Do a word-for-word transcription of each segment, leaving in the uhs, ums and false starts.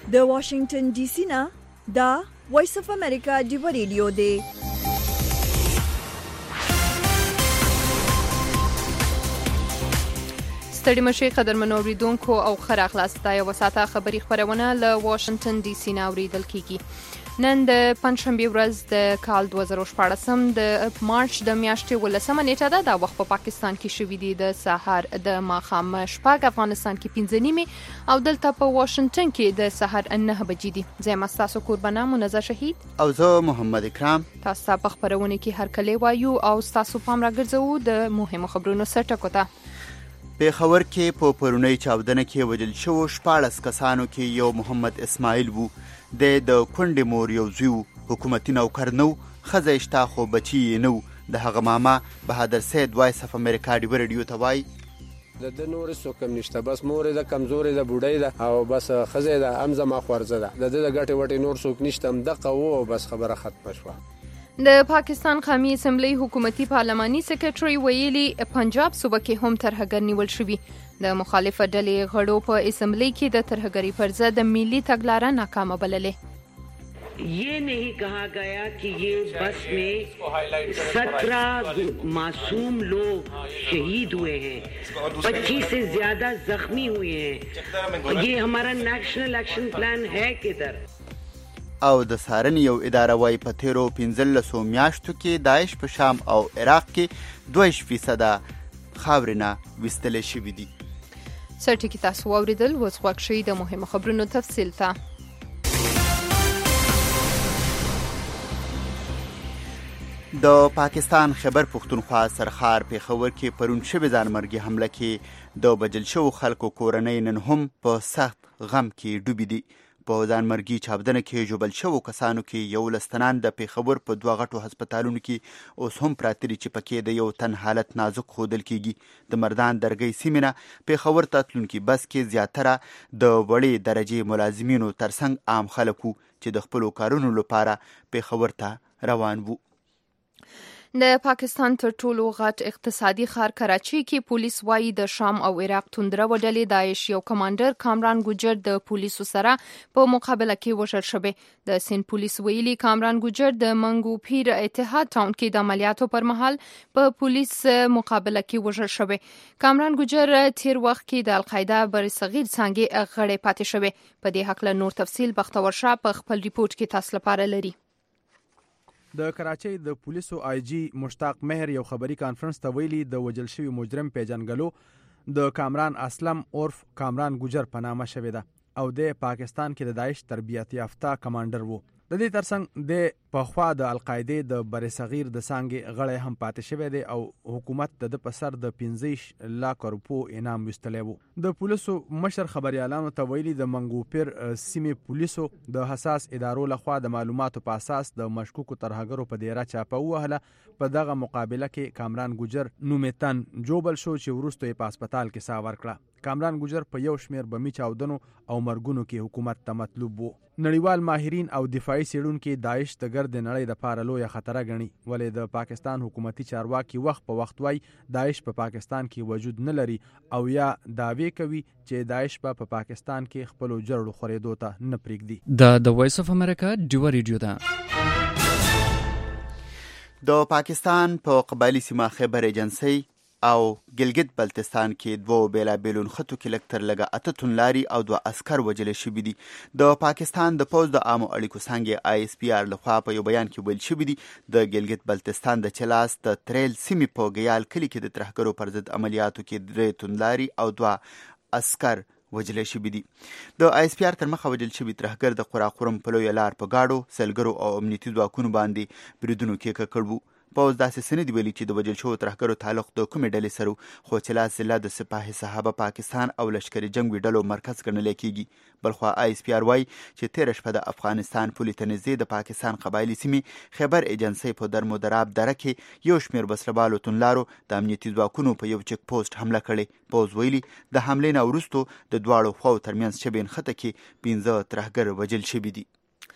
د واشنگټن ډي سي نه دا وایس اف امریکا ډیو ریډیو دی. ستړي مشي قدرمنو اوریدونکو او ښه راغلاست. دا یوه ساعته خبري خپرونه له واشنګټن ډي سي نه اورېدل کیږي. نن د پنجشنبې ورځ د کال دوه زره شپاړسم د مارچ د میاشتې ولسمه نیټه ده. دا وخت په پاکستان کې شوي دي د سهار د ماښام شپږ، افغانستان کې پنځه نیمې او دلته په واشنګټن کې د سهار نهه بجې دي. زه یم ستاسو قربانه منزه شهید او زه محمد اکرام. تاسو ته په خپرونه کې هرکلی وایو او ستاسو پام راګرځوو د مهمو خبرونو سرټکو ته. پېښور کې په پرونۍ چاودنه کې وژل شوو شپاړس کسانو کې یو محمد اسماعیل وو. د د کونډې مور یو زوی وو. حکومتي نوکر نه و، ښځه یې شته خو بچي یې نه و. د هغه ماما بهادر سید وایس اف امریکا ډیو ریډیو ته وایي د ده نورې څوک هم نشته، بس مور یې ده، کمزورې ده، بوډۍ ده او بس ښځه یې ده، هم زما خورزه ده. د ده د ګټې وټې نور څوک نشته، همدغه و او بس خبره ختمه شوه. د پاکستان قومي اسمبلی حکومتي پارلماني سیکرټري ویلي پنجاب صوبه کې هم ترهګر نیول شوي. د مخالفه ډلې غړو په اسمبلی کې د ترهګرۍ پر ضد ملي تګلاره ناکامه بللې. ये नहीं कहा गया कि ये बस में सत्रह मासूम लोग शहीद हुए हैं, पच्चीस से ज्यादा जख्मी हुए हैं. ये हमारा नेशनल एक्शन प्लान है किधर؟ او د څارنې یو اداره وایي په تیرو پنځلسو میاشتو کې داعش په شام او عراق کې دوه فیصده خاورې نه ویستلی شوي دي. سرټکي تاسو واورېدل. اوس غوږ شئ د مهمو خبرونو تفصیل ته. د پاکستان خیبر پښتونخوا سرخار پېښور کې پرون شوې ځانمرګي حمله کې د وژل شوو خلکو کورنۍ نن هم په سخت غم کې ډوبې دي. په ځانمرګي چاودنه کې ژوبل شوو کسانو کې یولس تنان د پېښور په دوه غټو هسپتالونو کې اوس هم پراته دي چې پکې د یو تن حالت نازک ښودل کېږي. د مردان درګۍ سیمې نه پېښور ته تلونکي بس کې زیاتره د وړې درجې ملازمینو ترڅنګ عام خلک وو چې د خپلو کارونو لپاره پېښور ته روان وو. د پاکستان تر ټولو غټ اقتصادي ښار کراچي کې پولیس وایي د شام او عراق توندره وډلې داعش یو کمانډر کامران ګوجر د پولیسو سره په مقابله کې وژل شوی. د سین پولیس ویلي کامران ګوجر د منګو پیر اتحاد ټاون کې د عملیاتو پر مهال په پولیس مقابله کې وژل شوی. کامران ګوجر تیر وخت کې د القاعده برصغیر څانګې غړی پاتې شوی. په دې هکله نور تفصیل بختور شاه په خپل ریپورت کې تاسو لپاره لري. د کراچۍ د پولیسو آی جی مشتاق مهر یو خبري کانفرنس ته ویلي د وژل شوي مجرم پیژنګلو د کامران اسلم عرف کامران ګوجر په نامه شوې ده او د پاکستان کې د داعش تربیت یافته کمانډر وو. د دې ترڅنګ د پخوا د القاعده د برصغیر د څانګې غړی هم پاتې شوی دی او حکومت د په سر د پنځه لک روپو انعام وستلی وو. د پولیسو مشر خبريالانو ته ویلي د منګوپیر سیمې پولیسو د حساس ادارو لخوا د معلوماتو په اساس د مشکوکو ترهګرو په دیره چاپه وهله. په دغه مقابله کې کامران ګوجر نومې تن جوبل شو چې وروسته یې په هسپتال کې ساه ورکړه. کامران ګوجر په یو شمیر بمي چاودنو او مرګونو کې حکومت ته مطلوب وو. نړیوال ماهرین او دفاعي څېړونکي داعش د ګرد نړۍ د پاره لویه خطره ګڼي، ولې د پاکستان حکومتي چارواکي وخت په وخت وایي داعش په پاکستان کې وجود نه لري او یا دعوی کوي چې داعش په پا پاکستان کې خپلو جرړو خورېدو ته نه پرېږدي. دا د وایس اف امریکا ډیو ریډیو ده. د پاکستان په قبایلي سیمه خیبر ایجنسۍ او ګلګت بلتستان کې دوه بیلابیلو نښتو کې لږ تر لږه اته توندلاري او دوه عسکر وژل شوي دي. د پاکستان د پوځ د عامو اړیکو څانګې آی اس پی آر لخوا په یو بیان کې ویل شوي دي د ګلګت بلتستان د چلاس د تریل سیمې په ګیال کلي کې د ترهګرو پر ضد عملیاتو کې درې توندلاري او دوه عسکر وژل شوي دي. د آی اس پی آر تر مخه وژل شوي ترهګر د قراقرم په لویه لار په ګاډو سلګرو او امنیتي ځواکونو باندې بریدونو کې ککړ وو. پوځ داسې څه نه دي ویلي چې د وژل شوو ترهګرو تعلق د کومې ډلې سره خو چلاس ضلع د سپاه صحابه پاکستان او لشکري جنګي ډلو مرکز ګڼلی کېږي. بلخوا آی اس پی آر وایي چې تېره شپه د افغانستان پولې ته نږدې د پاکستان قبایلي سیمې خیبر ایجنسۍ په درمودراب دره کې یو شمېر وسلهبالو توندلارو د امنیتي ځواکونو په یو چک پوسټ حمله کړې. پوځ ویلي د حملې نه وروستو د دواړو خواو ترمنځ شبې نښته کې پنځه ترهګر وژل شوي دي.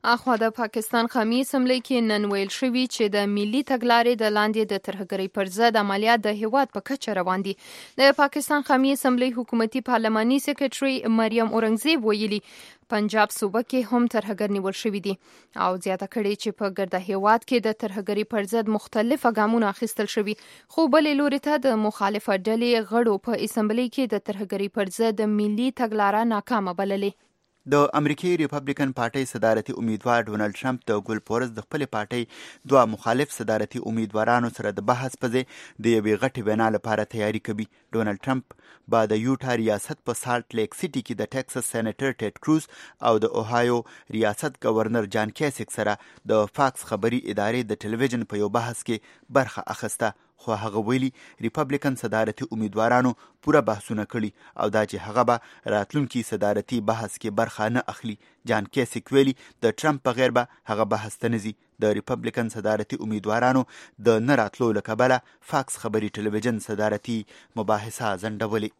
اخوا د پاکستان قومي اسمبلی کې نن ویل شوی چې د ملي تګلارې د لاندې د ترهګرۍ پر ضد عملیات د هیواد په کچه روان دي. د پاکستان قومي اسمبلی حکومتي پارلماني سکرټري مریم اورنګزیب ویلي پنجاب صوبه کې هم ترهګر نیول شوی دي او زیاته کړي چې په ګرده هیواد کې د ترهګرۍ پر ضد مختلف ګامونه اخیستل شوي، خو بلې لوري ته د مخالفه ډلې غړو په اسمبلی کې د ترهګرۍ پر ضد ملي تګلاره ناکامه بللې. د امریکای ریپبلیکن پارټۍ صدارتي امیدوار ډونالد ټرمپ د ګل پورز د خپل پارټۍ دوه مخالف صدارتي امیدوارانو سره د بحث په ځای د یوې غټې وینا لپاره تیاری کوي. ډونالد ټرمپ به د یوټا ریاست په سالټ لیک سیټي کې د ټیکساس سېنیټر ټیډ کروز او د اوهایو ریاست گورنر جان کیسک سره د فاکس خبري ادارې د ټلویزیون په یو بحث کې برخه اخیسته، خو هغه ویلي ریپبلیکن صدارتي امیدوارانو پوره بحثونه کړي او دا چې هغه به راتلونکي صدارتي بحث کې برخه نه اخلي. جان کیسک ویلي د ټرمپ بغیر به هغه بحث ته نه ځي. د ریپبلیکن صدارتي امیدوارانو د نه راتلو له کبله فاکس خبري ټلویزیون صدارتي مباحثه ځنډولې.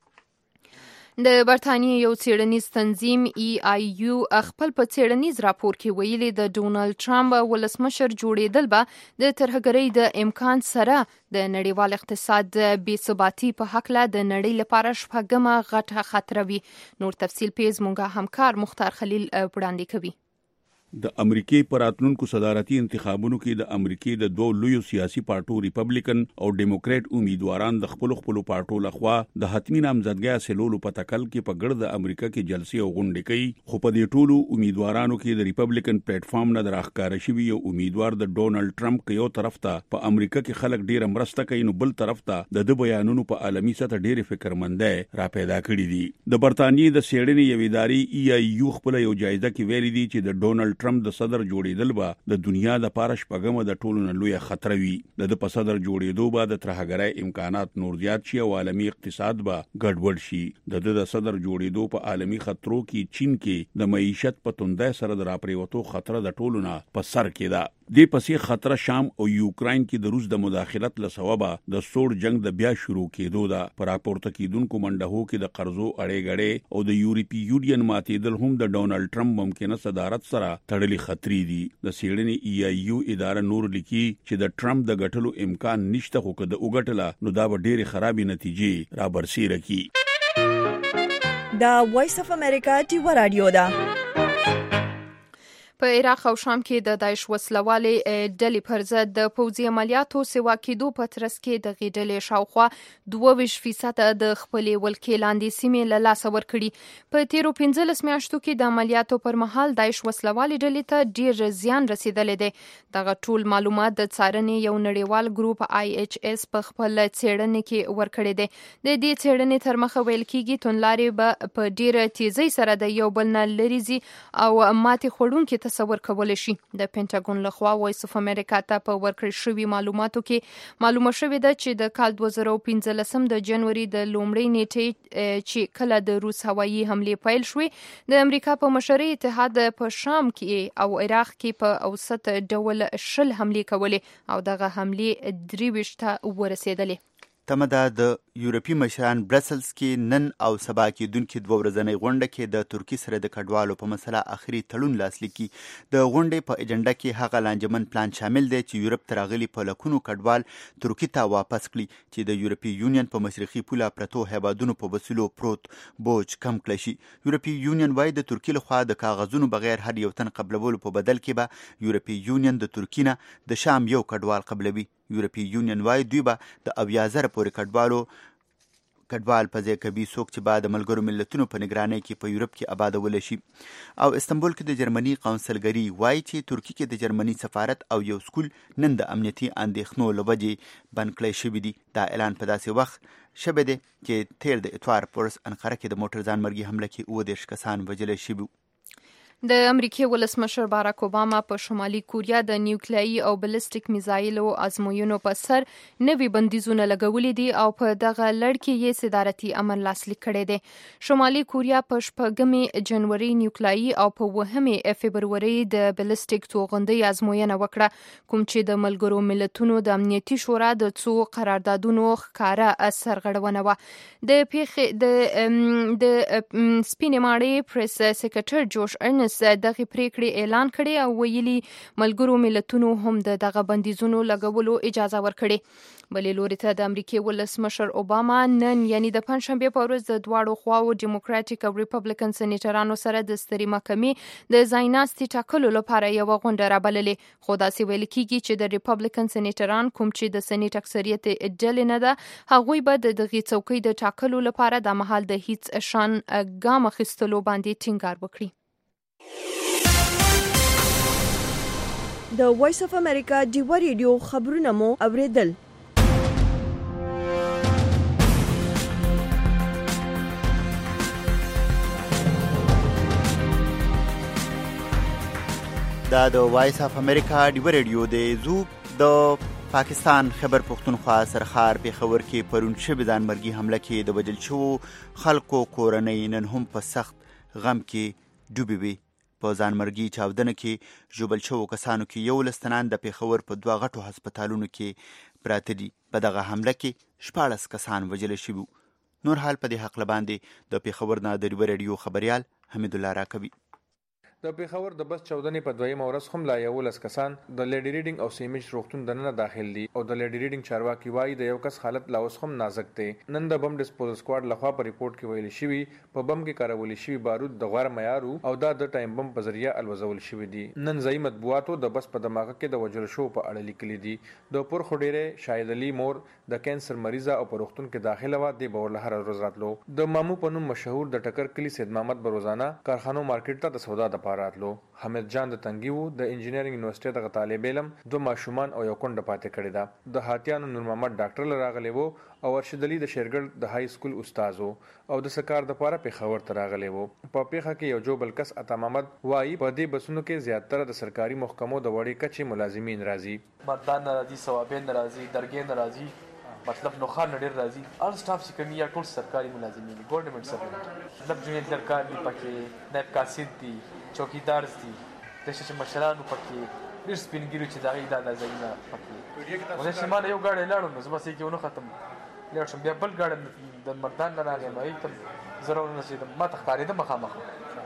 د برتانیې یو څېړنیز تنظیم ای آی یو خپل په څېړنیز راپور کې ویلي د ډونالد ټرمپ ولسمشر جوړېدل به د ترهګرۍ د امکان سره د نړیوال اقتصاد د بې ثباتي په هکله د نړۍ لپاره شپږمه غټه خطر وي. نور تفصیل پیز مونږه همکار مختار خلیل وړاندې کوي. د امریکای پر راتلونکو صدارتي انتخابونو کې د امریکای د دوه لویو سیاسي پارټو ریپبلیکن او ډیموکریټ امیدواران د خپل خپل پارټو لخوا د حتمی نامزدګۍ حاصلولو په تکل کې په ګرد امریکا کې جلسې او غونډې کوي، خو په دې ټولو امیدوارانو کې د ریپبلیکن پلیټ فارم نه راښکاره شوی یو امیدوار د ډونالد ټرمپ کې یو طرف ته په امریکا کې خلک ډیره مرسته کوي، نو بل طرف ته د د بیانونو په عالمي سطح ډیره فکرمندۍ را پیدا کړې دي. د برتانیې د څېړنې یو ادارې ای آی یو خپل یو جایزه کې ویلي دي چې د ډونالد ټرمپ د صدر جوړېدل به د دنیا د پاره شپږمه د ټولو نه لوی خطر وي. د په صدر جوړېدو به د ترهګرۍ امکانات نور زیات شي او عالمي اقتصاد به ګډوډ شي. د د صدر جوړېدو په عالمي خطرو کې چین کې د معیشت په توندۍ سره د راپریوتو خطر د ټولو نه په سر کې ده. دې پسې خطر شام او یوکراین کې د روس د مداخلت له سببه د سوړ جنگ د بیا شروع کېدو ده. پر راپورته کېدونکو منډهو کې د قرضو اړې غړې او د یورپی یونین ماتېدل هم د ډونالد ټرمپ ممکنه صدارت سره تړلي خطرې دي. د څېړنې ای آی یو اداره نور لیکي چې د ټرمپ د ګټلو امکان نشته، خو که د وګټله نو دا به ډېرې خرابې نتیجې را برسېره کړي. دا وایس اف امریکا ډیوه رادیو ده. په عراق او شام کې د داعش وسلوالې ډلې پر ضد د پوځي عملیاتو سوا کېدو په ترڅ کې د غې ډلې شاوخوا دوه ویشت فیصده د خپلې ولکې لاندې سیمې له لاسه ورکړي. په تیرو پنځلس میاشتو کې د عملیاتو پر مهال داعش وسلوالې ډلې ته ډېر زیان رسېدلی دی. دغه ټول معلومات د څارنې یو نړیوال ګروپ آی ایچ اس په خپل څېړنې کې ورکړی دی. د دې څېړنې تر مخه ویل کېږي توندلارې به په ډېره تیزۍ سره د یو بل نه لرې ځي او ماتې خوړونکي تصور کولی شي. د پینټاګون لخوا وایس اف امریکا ته په ورکړل شوي معلوماتو کې معلومه شوې ده چې د کال دوه زره پنځلسم د جنوري د لومړۍ نیټې چې کله د روس هوایي حملې پیل شوې د امریکا په مشرۍ اتحاد په شام کې او عراق کې په اوسط ډول شل حملې کولې او دغه حملې درې ویشت ته ورسېدلې. تمه ده د یورپي مشران برسلز کې نن او سبا کېدونکې دوه ورځنۍ غونډه کې د ترکي سره د کډوالو په مسله آخري تړون لاسلیک کړي. د غونډې په اجنډا کې هغه لانجمن پلان شامل دی چې یورپ ته راغلي په لکونو کډوال ترکي ته واپس کړي چې د یورپي یونین په مشرقي پوله پرتو هیوادونو په وسیلو پروت بوج کم کړی شي. یورپي یونین وايي د ترکي لخوا د کاغذونو بغیر هر یو تن قبلولو په بدل کې به یورپي یونین د ترکي نه د شام یو کډوال قبلوي. یورپي یونین وايي دوی به د اویا زره پورې کډوالو کډوال په ځای کوي څوک چې به د ملګرو ملتونو په نگرانۍ کې په یورپ کې آبادول شي. او استنبول کې د جرمني قونسلګري وايي چې ترکي کې د جرمني سفارت او یو سکول نن د امنیتي اندېښنو له وجې بند کړی شوي دي. دا اعلان په داسې وخت شوی دی چې تیر د اتوار په ورځ انقره کې د موټر ځانمرګي حمله کې اووه دېرش کسان وژلی شوي. د امریکای ولسمشر باراک اوباما په شمالي کوریا د نیوکلیایي او بلستیک میزایلو ازموینو په سر نوي بندیزونه لګولي دي او په دغه لړ کې یې صدارتي امر لاسلیک کړی دی. شمالي کوریا په شپږمې جنوري نیوکلیایي او په وهمې فبروري د بلستیک توغندۍ ازموینه وکړه، کوم چې د ملګرو ملتونو د امنیتي شورا د څو قراردادونو ښکاره سرغړونه وه. د پیښې د د سپینې ماڼۍ پریس سکرټر جوش ارنس اوس دغه پریکړې اعلان کړي او ویلي ملګرو ملتونو هم د دغه بندیزونو لګولو اجازه ورکړي. بلې لوري ته د امریکای ولسمشر اوباما نن یعنی د پنځشنبه په ورځ د دواړو خواو ډیموکراټیک او ریپبلیکن سېنیټرانو سره د ستري محکمې د ځایناستي ټاکلو لپاره یو غونډه رابللې، خو داسې ویل کیږي چې د ریپبلیکن سېنیټران کوم چې د سېنیټ اکثریت ډلې نه ده هغوی به د دغه څوکۍ د ټاکلو لپاره د مهال د هیڅ شان ګام اخیستلو باندې ټینګار وکړي. د وایس اف امریکا ډیوا ریډیو خبرونه مو اوریدل. دا د وایس اف امریکا ډیوا ریډیو دی. زو د پاکستان خبر پښتونخوا سرخار پیښور کې پرون شوې ځانمرګي حمله کې د وژل شوو خلکو کورنۍ نن هم په سخت غم کې ډوبې وي. په ځانمرګي چاودنه کې ژوبل شوو کسانو کې یولس تنان د پیښور په دوه غټو هسپتالونو کې پراته دي. په دغه حمله کې شپاړس کسان وژل شوي. نور حال په دې هکله باندې د پیښور نه د ډیوا ریډیو خبریال حمید الله راکوي. د پیښور د بس چودنې په دویمه ورځ هم لا یولس کسان د لیډي ریډینګ او سیمیج روغتون دننه داخل دي او د لیډي ریډینګ چارواکي وایي د یو کس حالت لا اوس هم نازک دی. نن د بم ډسپوزل سکواډ لخوا په ریپورت کې ویل شوی په بم کې کارول شوی بارود د غوړ معیارو او دا د ټایم بم په ذریعہ الوزول شوی دي. نن ځای مطبوعاتو د بس په دماغه کې د وجل شو په اړه لیکلي دي. د پور خډيره شاهد علي مور د کینسر مریضه او په روغتون کې داخله و د باور له هر ورځ راتلو. د مامو په نوم مشهور د ټکر کلی سید محمد بروزانه کارخانو مارکیټ ته د سودا د پاره راتلو. حمید جان د تنګیو د انجینرینګ یونیورسيټي د طالب علم دو ماشومان او یو کونډه پاتې کړی دا. د هاتیانو نور محمد ډاکټر لراغلی وو او ارشد علي د شیرګل د های سکول استاد او د سکار د پاره پیښور ته راغلی وو. په پیښه کې یو جو بلکس عطا محمد وایي په دې بسونو کې زیاتره د سرکاري محکمو د وړي کچې ملازمین راځي. مردان راځي، ثوابین راځي، درګې راځي، مطلب نو خان ډیر راځي. ال سټاف چې کوي یا ټول سرکاري ملازمین دي، ګورنمنت سروانټ مطلب جوړ درکار دي، پکې نائب قاصد دي، چوکیدار دي، د شش مشرانو پکې ډیر سپینګیرو چې دغه د لازمه پکې ولې چې ما یو غاړه لاړو نو زما سې کې ونه ختم لاړ شم بیا بل غاړه د مردان نه راغی نو ایته زرو نه سي ما تخارې د مخامخ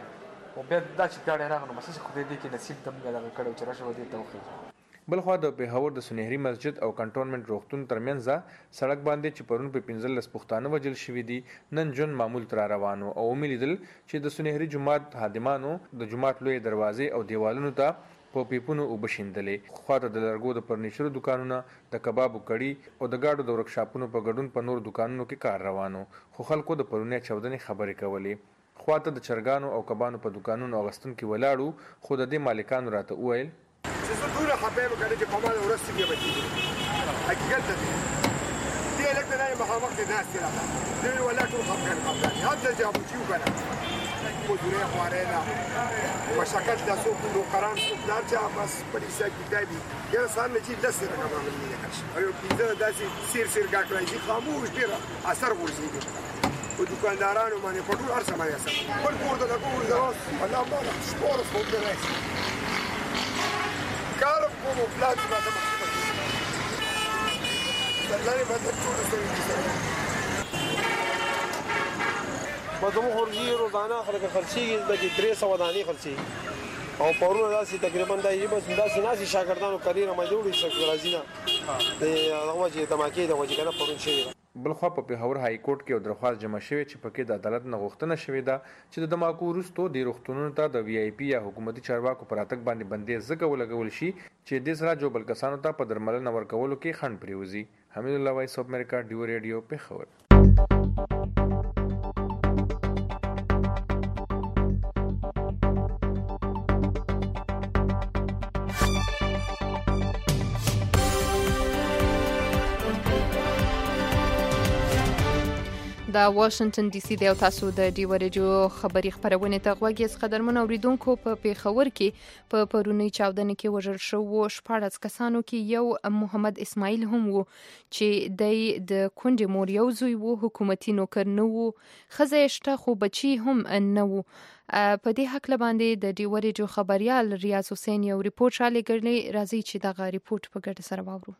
او بیا دا چې غاړه راغنو مسه خو دې کې نصیب دم غلغه کړو چې راشه ودی توخی. بلخوا د پیښور د سنهري مسجد او کنټونمنت روغتون ترمنځ سړک باندې چې پرون په پنځلس پښتانه وجل شوي دي نن جون معمول تر روانو او امیدل چې د سنهري جماعت خادمانو د جماعت لوی دروازې او دیوالونو ته په پیپونو وبشیندلې. خو د لرګو د فرنیچر دکانونو د کبابو کړي او د گاډو د ورکشاپونو په ګډون په نور دکانونو کې کار روانو. خو خلکو د پرونی چودنې خبرې کولې. خواته د چرګانو او کبانو په دکانونو اغستون کې ولاړو. خو د دې مالکانو راته وویل چې زه حبايب کنه چې په مال ورسې بیا بچي حقیقت دی دی لکه نه مخامخ دي ناس راځي دی ولا ټول خپل خپل هدا جابو چې وکړه مدیره خوارېنا مشکل د سوق د قران سوق درجه بس پولیسه کتابي یا سامنے چې د سره کومه ملي کړي او پیدا داسې سیر سیر غاکړي خاموش ډیر اثر ورزيږي او دکاندارانو باندې په ټول ارسه باندې اثر پر کور د کور د الله ما سپور سپور درځي کارم کوم پلاټ ما ته دلته باندې ټول څه بدمو خورجي روزانه خلک خرچيږي د درې سو دانی خرچي او پرونه داسې تقریبا د یبه داسې ناسي شاګردانو کلیره ما جوړي شکل راځي نه د هغه چې دماکې د وجه کنه پرون شي. بلخوا په پیښور های کورټ کې یو درخواست جمع شوی چې پکې د عدالت نه غوښتنه شوې ده چې د دماکو وروستو د روغتونونو ته د وی آی پی یا حکومتي چارواکو پر اتک باندې بندیز زګه ولګول شي چې د سره جو بل کسانو ته په درملنه ورکولو کې خنډ پریوزي. حمید الله وایس اف امریکا ډیو ریډیو پیښور. د واشنگټن ډي سي د تاسو د ډیو ریډیو خبري خبرونه ته غوږی قدرمن اوریدونکو په پیښور کې په پرونی چاودنه کې وژل شو شپږ کسانو کې یو محمد اسماعیل هم وو چې د کونډې مور یو زوی وو حکومتي نوکر نه وو خزه شته خو بچي هم نه وو. په دې حق باندې د ډیو ریډیو خبريال ریاض حسین یو ریپورت را لګړلې راځي چې دغه ریپورت په ګډه سره واورو.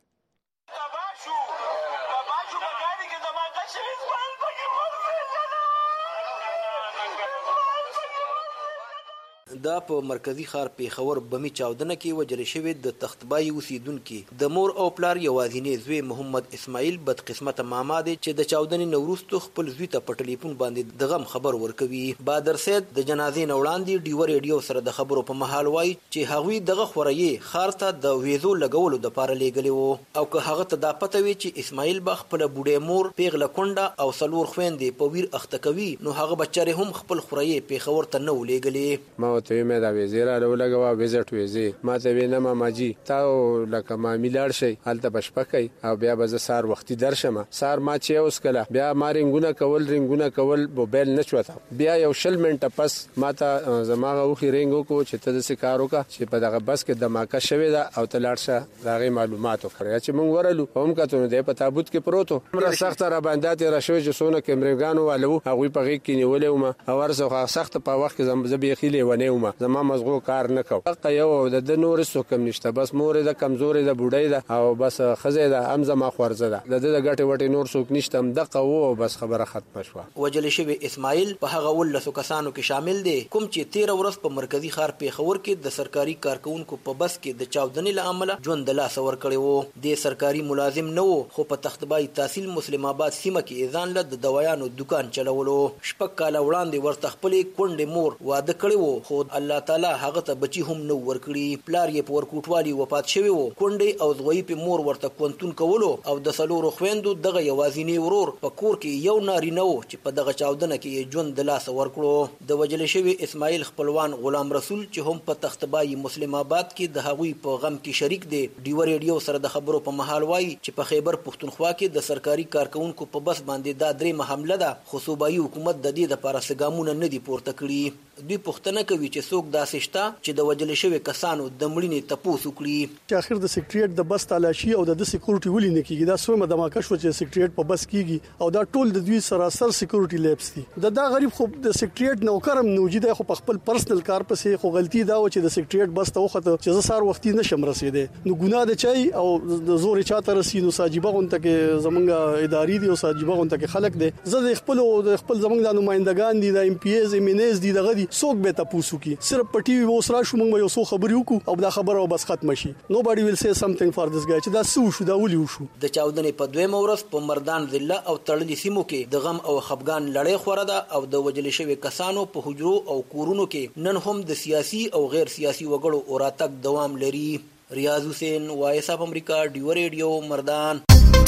دا په مرکزی ښار پیښور بمی چاودنه کې وجل شوی د تختبای اوسیدونکو د مور او پلار یوازینی زوی محمد اسماعیل بدقسمت ماما دی چې د چاودنې نوروستو خپل زوی ته په ټلیفون باندې د غم خبر ورکوي. بادر سید د جنازې نوړاندې ډیو ریډیو سره د خبرو په محل وای چې هغوی دغه خورایې خار ته د ویزو لګولو د پاره لېږلی وو او که هغه ته دا پته وي چې اسماعیل به خپل بوډۍ مور پیغله کونډه او څلور خویندې په ویر اخته کوي نو هغه بچاره هم خپل خورایې پیښور ته نه ولېږلې. ما ته مې دا ویزه را لګوا ویزټ ویزه ما ته وینا ماما جی تا لکه ما میلاړ شي هلته بشپکای او بیا به ز سار وختي درشم سار ما چې اوس کله بیا ما رنگونه کول رنگونه کول موبایل نه چوتا بیا یو شل منټه پس ما ته زماغه وخی رنگو کو چې ته د سکارو کا چې په دغه بس کې دماکه شوی دا او تلاړشه دغه معلوماتو کړی چې مونږ ورلو هم کته د په تابوت کې پروتو مر سخت را باندې ته را شوی چې سونه کیمرګانو والو هغه په غي کې نیولې ومه او ورسره سخت په وخت کې زم زبېخیلې ونه ومه زما مزغو کار نه کو حق یو د نور سو کم نشته بس مور د کمزوري د بوډۍ ده او بس خزه ده امزه ما خورزه ده د د غټي وټي نور سوک نشته دغه وو بس خبره ختم شوه. وجل شوی اسماعیل په هغه ولسو کسانو کې شامل دي کوم چې تیر ورځ په مرکزی ښار پیښور کې د سرکاري کارکونکو په بس کې د چاودنې لامل ژوند د لاس ور کړی وو. د سرکاري ملازم نه وو خو په تختبای تحصیل مسلم آباد سیمه کې اذان له د دوايانو دکان چلولو. شپږ کاله وړاندې ورته خپل کونډې مور واده کړی وو خو الله تعالی هغه ته بچی هم نو ورکړي. پلار یې په ورکوټوالي وفات شوی وو. کونډې او زوی په مور ورته کونتون کولو او د سلورو خويندو دغه یوازینی ورور په کور کې یو نارینه وو چې په دغه چاودنه کې ژوند د لاس ورکړو. د وجل شوی اسماعیل خپلوان غلام رسول چې هم په تختبای مسلم آباد کې د هغوی په غم کې شریک دي ډیو ریډیو سره د خبرو په محل وای چې په خیبر پښتونخوا کې د سرکاري کارکونکو په بس باندې دا درې حمله ده خو صوبایي حکومت د دې لپاره سګامونه نه دي پورته کړي. دوی پوښتنه کوي چې څوک داسې شته چې د وجل شوی کسانو د مړینې تپوس وکړي. چې اخر د سیکریټریټ د بس تلاشي او د سکیورټي ولې نه کیږي دا سومه دماکه شو چې سیکریټریټ په بس کیږي او دا ټول د دوی سراسر سکیورټي لیبس دي. دا دا غریب خو د سیکریټریټ نوکرم موجود دی خو په خپل پرسنل کار پسې خو غلطي دا و چې د سیکریټریټ بس ته وخته چې زه سار وختي نشم رسیدې نو ګناه د چای او د زور چاته رسي نو ساجيبه غونته کې زمونږ اداري دي او ساجيبه غونته کې خلک دي زه د خپل او د خپل زمونږ د نمائندگان دي د ام پی ایز ام ان ایز دي دغه دي څوک به تاسو کی صرف په ټي وي وسرا شو موږ یو څو خبرې وکړو او دا خبره بس ختم شي. nobody will say something for this guy چې دا سو شو دا ولي وشو. د چاودنې په دویم ورځ په مردان ضلع او تړلي سیمو کې د غم او خفګان لړۍ خوره ده او د وجل شوی کسانو په حجرو او کورونو کې نن هم د سیاسي او غیر سیاسي وګړو اوراتک دوام لري. ریاض حسین وایس اف امریکا ډیو ریډیو مردان.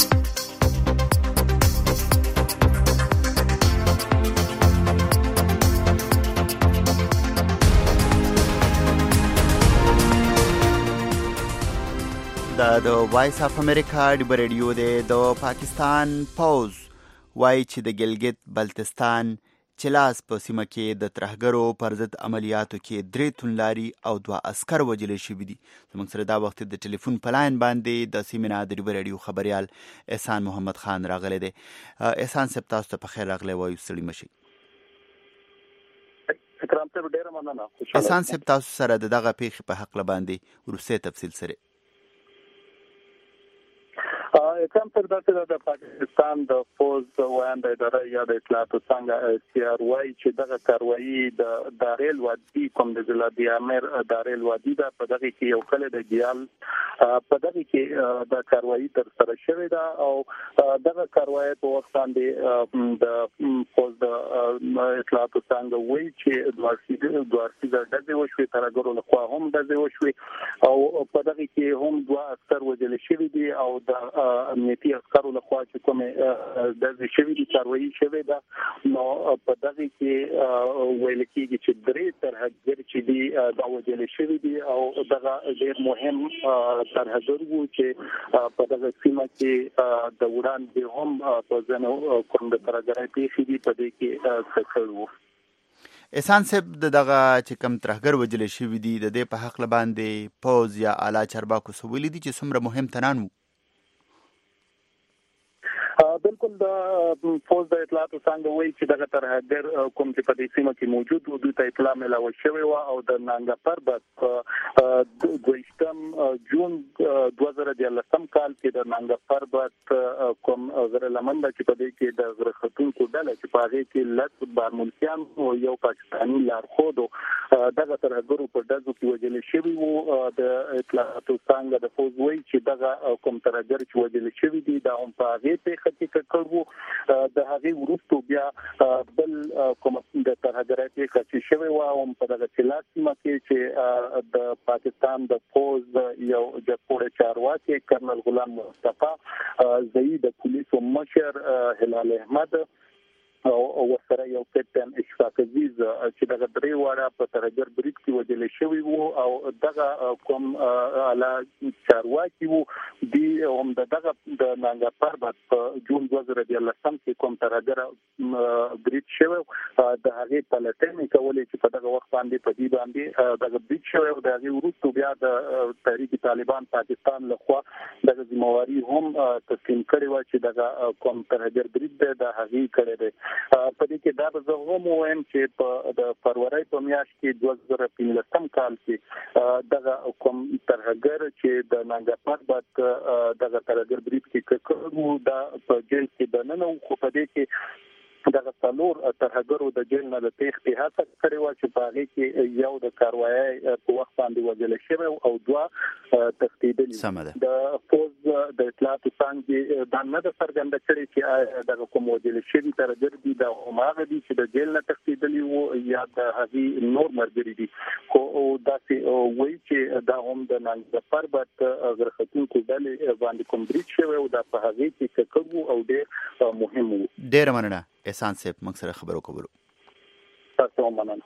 د وایس اف امریکا ډیو ریډیو د پاکستان پوز وای چې د ګلګت بلتستان چلاس په سیمه کې د ترهګرو پر ضد عملیاتو کې درې تونلاري او دوه عسكر وژل شوي دي. زموږ سره دا وخت د ټلیفون په لاین باندې د سیمه نه د ډیو ریډیو خبريال احسان محمد خان راغلی دی. احسان صاحب تاسو ته په خیر راغلی وایو ستړي مشي. احسان صاحب تاسو سره دغه پیښې په حق باندې ورسې تفصیل سره کوم تر دغه د پاکستان د فوز وایند اداره یا د اطلاعاتو څنګه سی آر واي چې دغه کاروایی د داریل وادي کوم د ضلع د امیر داریل وادي د په دغه کې یو کله د ګیال په دغه کې د کاروایی تر سره شوې ده او دغه کاروایی په وخت باندې د فوز د اطلاعاتو څنګه وایي چې دوارسي دوارسي د دغه وشوي ترګرو له خوا هم دغه وشوي او په دغه کې هم دوه عسكر وژل شوي دي او د امنیتي عسکرو له خوا چې کومه د شوی دي کاروایی شوی ده نو په دغه کې ویل کېږي چې درې ترهګر چې دي دا وژل شوی دي او دغه ډېر مهم ترهګر وو چې په دغه سیمه کې د وړاندې هم په ځنو کوم د ترهګرۍ پیښې دي په دې کې څه وو. احسان صاحب دغه چې کم ترهګر وژل شوی دي د دې په حق باندې پوز یا اعلی چارواکو سویل دي چې څومره مهم تنان وو. بالکل د فوز د اطلاعاتو څنګه وایي چې دغه ترهګر کوم چې په دې سیمه کې موجود و دوی ته اطلاع ملاوه شوې وه او د نانګا پربت په دویشتم جون دوه زره دیارلسم کال کې د نانګا پربت کوم غره لمنده چې په دې کې د غره ختونکو ډله چې په هغې کې لس بارملکیان او یو پاکستاني لارښود دغه ترهګرو په ډزو کې وژل شوي وو. د اطلاعاتو څنګه د فوز وایي چې دغه کوم ترهګر چې وژل شوي دي دا هم په هغې پیښه کې کړو د هغې وروسته بیا بل کوم د ترهګرۍ پیښه چې شوې وه هم په دغه چلا سیمه کې چې د پاکستان د فوز یو جګپوړی چارواکي کرنل غلام مصطفی زئی د پولیسو مشر هلال احمد او ورسره یو کپټن اشفاق عزیز چې دغه درې واړه په ترهګر برید کې وژل شوي وو او دغه کوم اعلی چارواکي وو دی هم دغه د نانګا پربت په جون دوه زره دیارلسم کې کوم ترهګر برید شوی د هغې پلټنې کولې چې په دغه وخت باندې په دې باندې دغه برید شوی او د هغې وروسته بیا د تحریک طالبان پاکستان لخوا دغه ذمہواري هم تسلیم کړې وه چې دغه کوم ترهګر برید دی د هغې کړی دی. په دې کې دا به زه هم ووایم چې په د فروری په میاشت کې دوه زره پنځلسم کال کې دغه کوم ترهګر چې د نانګا پربت دغه ترهګر برید کې کړی دا په جیل کې دننه خو په دې کې دغه څلور ترهګرو د جیل نه د تېښتې هڅه کړې وه چې په هغې کې یو د کاروایۍ په وخت باندې وژلی شوی او دوه تښتېدلي. د فوز د اطلاعاتو څانګې دا نه ده څرګنده کړې چې دغه کوم وژلي شوي ترهګر دي دا هماغه دي چې د جیل نه تښتېدلي وو یا د هغې نور ملګري دي خو داسې وایي چې دا هم د نانګا پربت غره ختونکو ډلې باندې کوم برید شوی او دا په هغې کې ککړ وو او ډېر مهم وو. ډېره مننه احسان صاحب موږ سره خبرو کولو. تاسو هم مننه.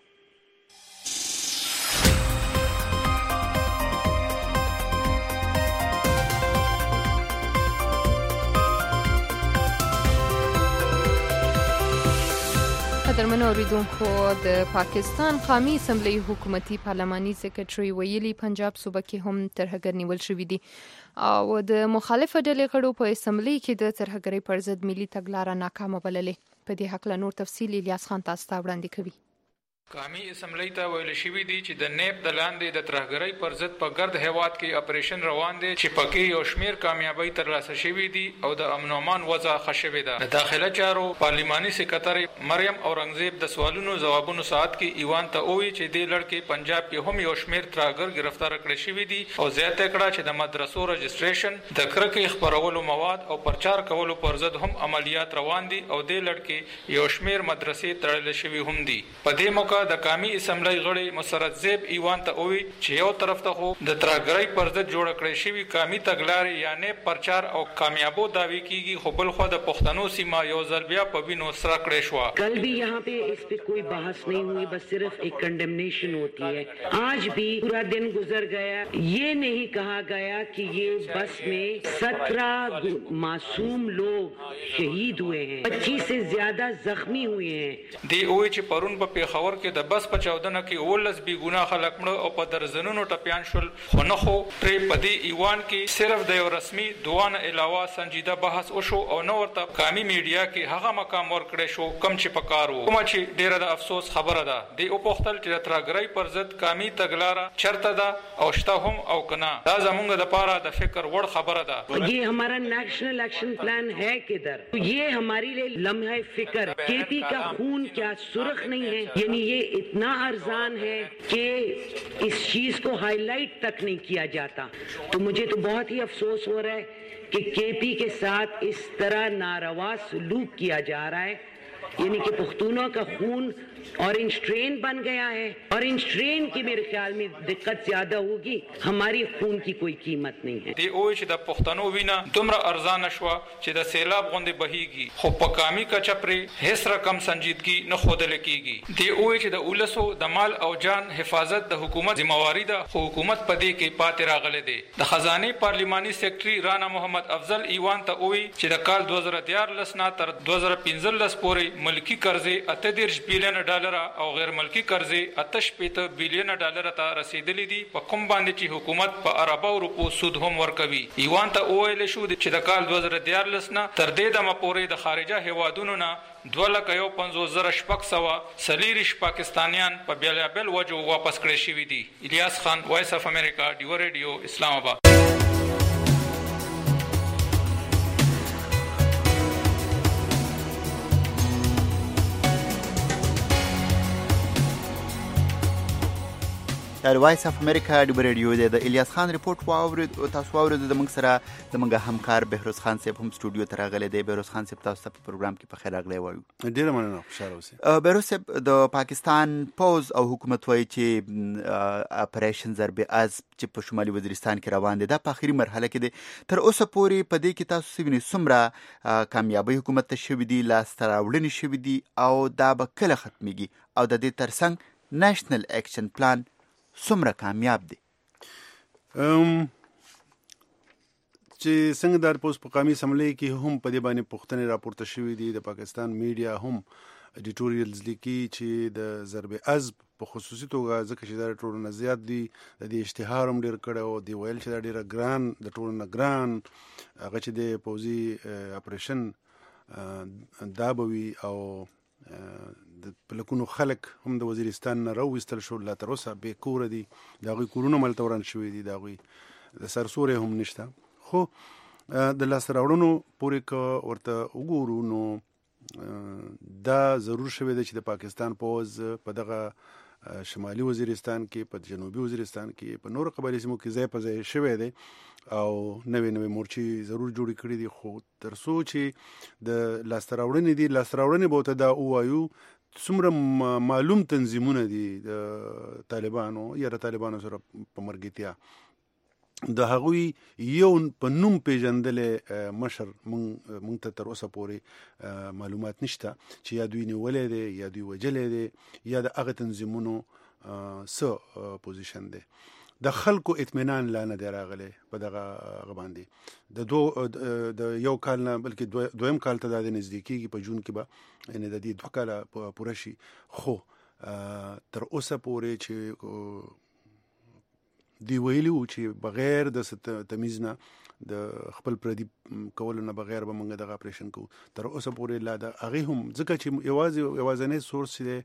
قدرمنو اوریدونکو د پاکستان قومي اسمبلی حکومتي پارلماني سیکرټري ویلي پنجاب صوبه کې هم ترهګر نیول شوي دي او د مخالفه ډلې غړو په اسمبلی کې د ترهګرۍ پر ضد ملي تګلاره ناکامه بللې. په دې هکله نور تفصیل الیاس خان تاسو ته وړاندې کوي. قومي اسمبلی ته ویل شوي دي چې د نیب د لاندې د ترهګرۍ پر ضد په ګرد هیواد کې اپریشن روان دی چې پکې یو شمیر کامیابی ترلاسه شوي دي او د امن و امان وضع ښه شوې ده. د داخله چارو پارلماني سکرټري مریم اورنګزیب د سوالونو ځوابونو ساعت کې ایوان ته وویل چې دې لړ کې پنجاب کې هم یو شمیر ترهګر گرفتار کړي شوي دي او زیاته کړه چې د مدرسو رجسټریشن د کرکې خپرولو مواد او پرچار کولو پر ضد هم عملیات روان دي او دې لړ کې یو شمیر مدرسې تړل شوي هم دي. په دې موقع د قومي اسمبلی غړي مسرت زیب ایوان ته وویل چې یو طرف ته خو د ترهګرۍ پر ضد جوړ کړی شوي قومي تګلارې یعنی پرچار او کامیابو دعوی کیږي خو بل خو د پښتنو سیمه یو ځل بیا په وینو سره کړی شوه. کل بھی یہاں پہ اس پہ کوئی بحث نہیں ہوئی بس صرف ایک کنڈمنیشن ہوتی ہے. آج بھی پورا دن گزر گیا یہ نہیں کہا گیا کہ یہ بس میں سترہ معصوم لوگ شہید ہوئے ہیں پچیس سے زیادہ زخمی ہوئے ہیں. دی اوی چې پرون په پیښور کې د بس په چاودنه کې ولس بی ګناه خلک مړه او په درزنونو ټپیان شول خو نه خو پرې په دې ایوان کې صرف د یو رسمي دوانه علاوه سنجیده بحث وشو او نو ورته قومي میډیا کې هغه مقام ورکړی شو کم چې پکار وو. کومه چې ډیره د افسوس خبره ده دی او پختل چې د ترهګرۍ پر ضد قومي تګلاره چرته ده او شته هم او کنه دا زمونږ د پاره د فکر وړ خبره ده. یہ ہمارا نیشنل ایکشن پلان ہے کدھر یہ ہماری لیے لمحہ فکر کے پی کا خون کیا سرخ نہیں ہے یعنی یہ اتنا ارزان ہے کہ اس چیز کو ہائی لائٹ تک نہیں کیا جاتا. تو مجھے تو بہت ہی افسوس ہو رہا ہے کہ کے پی کے ساتھ اس طرح ناروا سلوک کیا جا رہا ہے یعنی کہ پختونوں کا خون ऑरेंज ट्रेन बन गया है. ऑरेंज ट्रेन की मेरे ख्याल में दिक्कत ज्यादा होगी हमारी खून की कोई कीमत नहीं है. دی او چې د پښتنو وینا دومره ارزان شوه چې د سیلاب غوندې بهيږي خو په قومي کچه پرې هیڅ رقم سنجیدګي نه ښودل کیږي. دی او چې د ولسو د مال او جان حفاظت د حکومت ذمہواری ده خو حکومت په دې کې پاتې راغله دي. د خزانه پارلماني سیکرټري رانا محمد افضل ایوان ته وی چې د کال دوه زره دیارلس نه تر دوه زره پنځلس پورې ملکی قرضې اته دېرش بیلیونه ډالر او غیر ملکی قرضې اته شپېته بیلیونه ډالر ته رسیدلې دي، په کوم باندې چې حکومت په اربو روپو سود هم ورکوي. ایوان ته وویل شو چې د کال دوه زره دیارلس نه تر دې دمه پورې د خارجه هیوادونو نه دوه لکه یو پنځوس زره شپږ سوه څلېرویشت پاکستانیان په بېلابېل وجو واپس کړی شوي دي. الیاس خان، وایس اف امریکا، ډیو ریډیو، اسلام آباد. د وایس اف امریکا ډیو ریډیو دی. د الیاس خان ریپورت واورید او تاسو واورید. د موږ سره زموږ همکار بهروز خان صاحب هم سټوډیو ته راغلی دی. بهروز خان صاحب تاسو ته په پروګرام کې په خیر راغلی وایو. ډېره مننه، خوشحاله اوسئ. بهروز صاحب، د پاکستان پوز او حکومت وایي چې اپریشن ضرب عزم چې په شمالي وزیرستان کې روان دی دا په اخري مرحله کې دی. تر اوسه پورې په دې کې تاسو څه وینئ؟ څومره کامیابۍ حکومت ته شوي دي، لاسته راوړنې شوي دي او دا به کله ختمیږي؟ او د دې ترڅنګ نېشنل اکشن پلان څومره کامیاب دی؟ ام چې څنګه د پوز په قومي اسمبلی کې هم په دې باندې پوښتنې راپورته شوې دي. د پاکستان میډیا هم ایډیټوریلز لیکي چې د ضرب عزم په خصوصي توګه ځکه چې دا ټولو نه زیات دي، د دې اشتهار هم ډېر کړی او دی ویل چې دا ډېره ګران، د ټولو نه ګران هغه چې د پوځي اپریشن دا به وي. او د پلکونو خلک هم د وزیرستان نه راوویستل شول، لا تر اوسه بې کوره دي، د هغوی کورونه ملته وران شوي دي، د هغوی د سرسوری هم نشته. خو د لاسته راوړنو پورې که ورته وګورو نو دا ضرور شوی دی چې د پاکستان پوځ په دغه شمالي وزیرستان کې، په جنوبي وزیرستان کې، په نورو قبایلي سیمو کې ځای په ځای شوی دی او نوې نوې مورچې ضرور جوړې کړي دي. خو تر څو چې د لاسته راوړنې دي، لاسته راوړنې به ورته دا ووایو څومره معلوم تنظیمونه دي د طالبانو یا د طالبانو سره په مرګتیا، د هغوی یو په نوم پیژندلې مشر مونږ ته تر اوسه پورې معلومات نشته چې یا دوی نیولی دی یا دوی وجلی دی یا د هغه تنظیمونو څه پوزیشن دی. د خلکو اطمینان لا نه دی راغلی په دغه هغه باندې. د دو د یو کال نه بلکې دویم کال ته دا د نزدیکېږي، په جون کې به یعنې د دې دوه کاله پوره شي. خو تر اوسه پورې چې دی ویلي وو چې بغیر د تمیز نه، د خپل پردي کولو نه بغیر به موږ دغه اپریشن کوو. تر اوسه پورې لا د هغې هم ځکه چې یوازې یوازینی سورس دی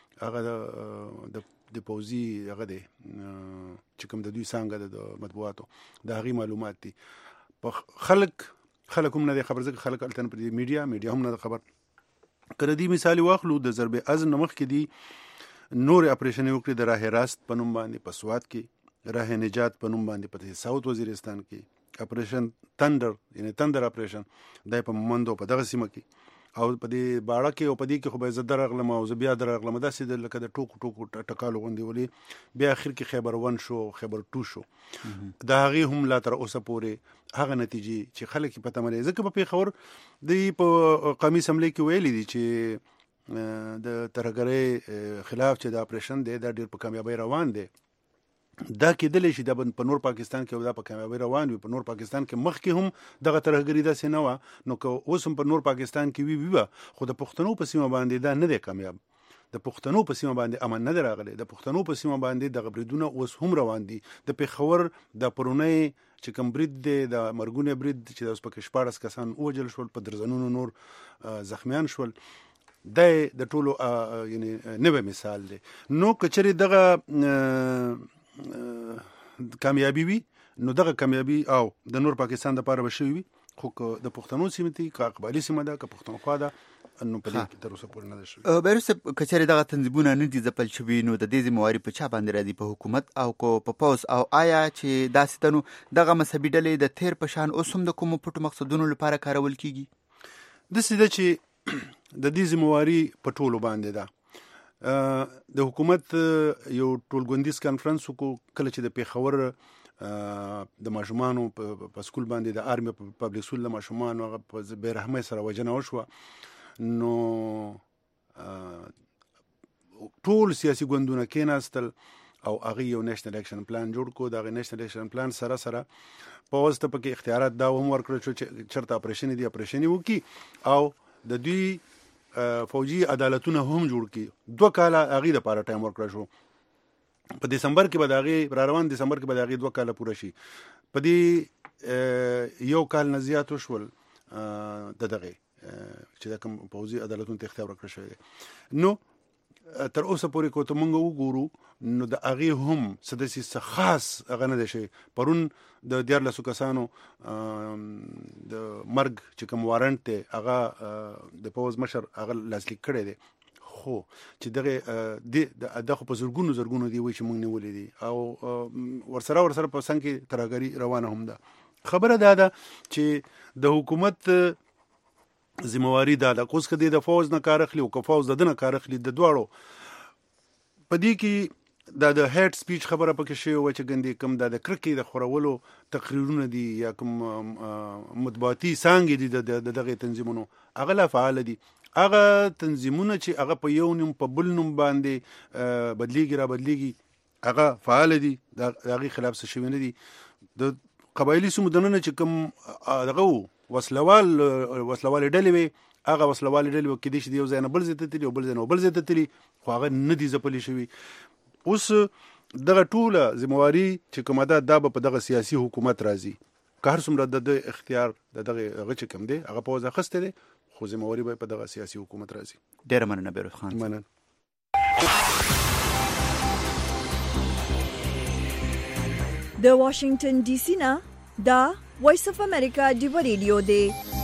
هغه د د پوځي هغه دی چې کوم د دوی څانګه ده د مطبوعاتو، د هغې معلومات دي. په خلک خلک هم نه دی خبر، ځکه خلک هلته نه پرې میډیا میډیا هم نه ده خبر. که د دې مثال واخلو، د ضرب عزم نه مخکې دي نورې اپریشنې وکړي، د راه راست په نوم باندې په سوات کې، راه نجات په نوم باندې په ساوت وزیرستان کې، اپریشن تندر یعنی تندر اپریشن دا په مندو په دغه سیمه کې، او په دې باړه کې او په دې کې خو به زه درغلم او زه بیا درغلم، داسې لکه د ټوکو ټوکو ټکالو غوندې ولې بیا اخر کې خیبر ون شو، خیبر ټو شو. د هغې هم لا تر اوسه پورې هغه نتیجې چې خلک یې په تمه لري. ځکه په پېښور دوی په قومي اسمبلی کې ویلي دي چې د ترهګرۍ خلاف چې د اپریشن دی دا ډېر په کامیابۍ روان دی. دا کېدلی شي دا په نور پاکستان کې دا په کامیابۍ روان وي. په نور پاکستان کې مخکې هم دغه ترهګري داسې نه وه، نو که اوس هم په نور پاکستان کې وي وي به، خو د پښتنو په سیمه باندې دا نه دی کامیاب. د پښتنو په سیمه باندې امن نه دی راغلی. د پښتنو په سیمه باندې دغه بریدونه اوس هم روان دي. د پېښور د پرونی چې کوم برید دی، د مرګونی برید چې اوس پکې شپاړس کسان ووژل شول، په درزنونو نور زخمیان شول، دا د ټولو یعنی نوی مثال دی. نو که چېرې دغه کامیابی وي، نو دغه کامیابی او د نور پاکستان دپاره به شوي وي. خو که د پښتنو سیمه دي، که قبایلي سیمه ده، که پښتونخوا ده، نو په دې کې تر اوسه پورې نه ده شوي. بهروز صاحب، که چېرې دغه تنظیمونه نه دي ځپل شوي، نو د دې ذمهواري په چا باندې راځي؟ په حکومت او که په پوځ؟ او آیا چې داسې ده نو دغه مذهبي ډلې د تیر په شان اوس هم د کومو پټو مقصدونو لپاره کارول کېږي؟ داسې ده چې د دې ذمهواري په ټولو باندې ده. د حکومت یو ټولګوندیز کانفرنس وکړو کله چې د پېښور د ماشومانو په سکول باندې د آرمي په پبلیک سکول د ماشومانو هغه په بې رحمۍ سره وژنه وشوه. نو ټول سیاسي ګوندونه کېناستل او هغې یو نیشنل اکشن پلان جوړ کړو. د هغې نیشنل اکشن پلان سره سره پوځ ته پکې اختیارات دا هم ورکړل شو چې چېرته اپریشن دي اپریشن یې وکړي، او د دوی فوجي عدالتونه هم جوړ کړي. دوه کاله هغې دپاره ټایم ورکړی شو. په دسمبر کې به د هغې را روان دسمبر کې به د هغې دوه کاله پوره شي. په دې یو کال نه زیات وشول د دغې چې د کوم پوځي عدالتونو ته اختیار ورکړی شوی دی. نو تر اوسه پورې که ته موږ وګورو نو د هغې هم څه داسې څه خاص هغه نه دی شوی. پرون د دیارلسو کسانو د مرګ چې کوم وارنټ دی هغه د پوځ مشر هغه لاسلیک کړی دی. خو چې دغه دا خو په زرګونو زرګونو دی وایي چې موږ نیولې دي او ورسره ورسره په څنګ کې ترهګري روانه هم ده. خبره دا ده چې د حکومت ذمواري دا ده اوس که دی د فوز نه کار اخلي او که فوز د ده نه کار اخلي د دواړو په دې کې دا د هیټ سپیچ خبره پکې شوې وه چې ګندې کوم دا د کرکې د خورولو تقریرونه دي یا کوم مطبوعاتي څانګې دي د دغې تنظیمونو هغه لا فعاله دي. هغه تنظیمونه چې هغه په یو نوم په بل نوم باندې بدلیږي را بدلیږي هغه فعاله دي. د هغې خلاف څه شوي نه دي. د قبایلي سیمو دننه چې کوم دغه و وسلوال وسلوالې ډلې وي هغه وسلوالې ډلې وه کېدای شي د یو ځای نه بل ځای ته تلي او بل ځای نه بل ځای ته تلي خو هغه نه دي ځپلې شوي. اوس دغه ټوله ذمواري چې کومه ده دا به په دغه سیاسي حکومت راځي. که هر څومره د ده اختیار د دغه هغه چې کوم دی هغه پوځ اخیستی دی خو ذمواري به په دغه سیاسي حکومت راځي. ډېره مننه بیروت خان. مننه. د واشنگټن ډي سي نه دا وایس اف امریکا ډیو ریډیو دی.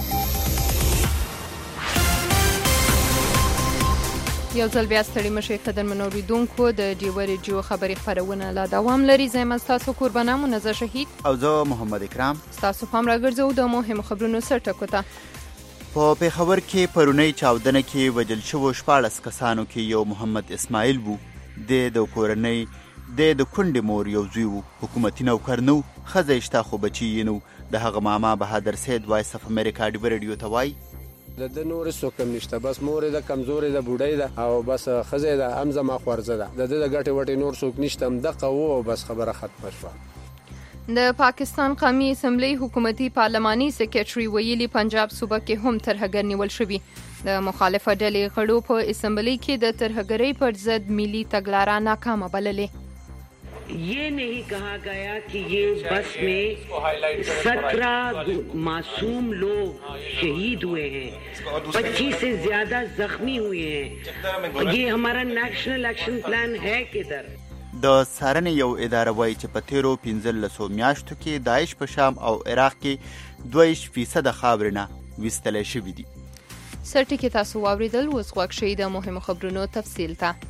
یو ځل بیا ستړي مشئ قدرمنو اوریدونکو د ډیو ریډیو خبري خپرونه لا دوام لري. زه یم ستاسو قربانه منزه شهید او زه محمد اکرام. ستاسو پام راګرځو د مهمو خبرونو سرټکو ته. په پیښور کې پرونی چاودنه کې وژل شوو شپاړس کسانو کې یو محمد اسماعیل وو. د د کورنۍ د د کونډې مور یو زوی وو. حکومتي نوکر نو ښځه یې شته خو بچي یې نو. د هغه ماما بهادر سید وایس اف امریکا ډیو ریډیو ته وایي د ده نور څوک هم نشته بس مور یې ده کمزورې ده بوډۍ ده او بس ښځه یې ده هم زما خورزه ده. د ده د ګټې وټې نور څوک نشته همدغه و او بس خبره ختمه شوه. د پاکستان قومي اسمبلی حکومتي پارلماني سیکریټري ویلي پنجاب صوبه کې هم ترهګر نیول شوي. د مخالفه ډلې غړو په اسمبلی کې د ترهګرۍ پر ضد ملي تګلاره ناکامه بللې. ये नहीं कहा गया कि ये बस में सत्रह मासूम लोग शहीद हुए हैं, पच्चीस से ज्यादा जख्मी हुए हैं. ये हमारा नेशनल एक्शन प्लान है किधर? د څارنې یو اداره وایي چې په تیرو پنځلسو میاشتو کې داعش په شام او عراق کې دوه فیصده خاورې نه ویستلی شوي دي. سرټکي تاسو واوریدل. اوس غوږ شئ د مهمو خبرونو تفصیل ته.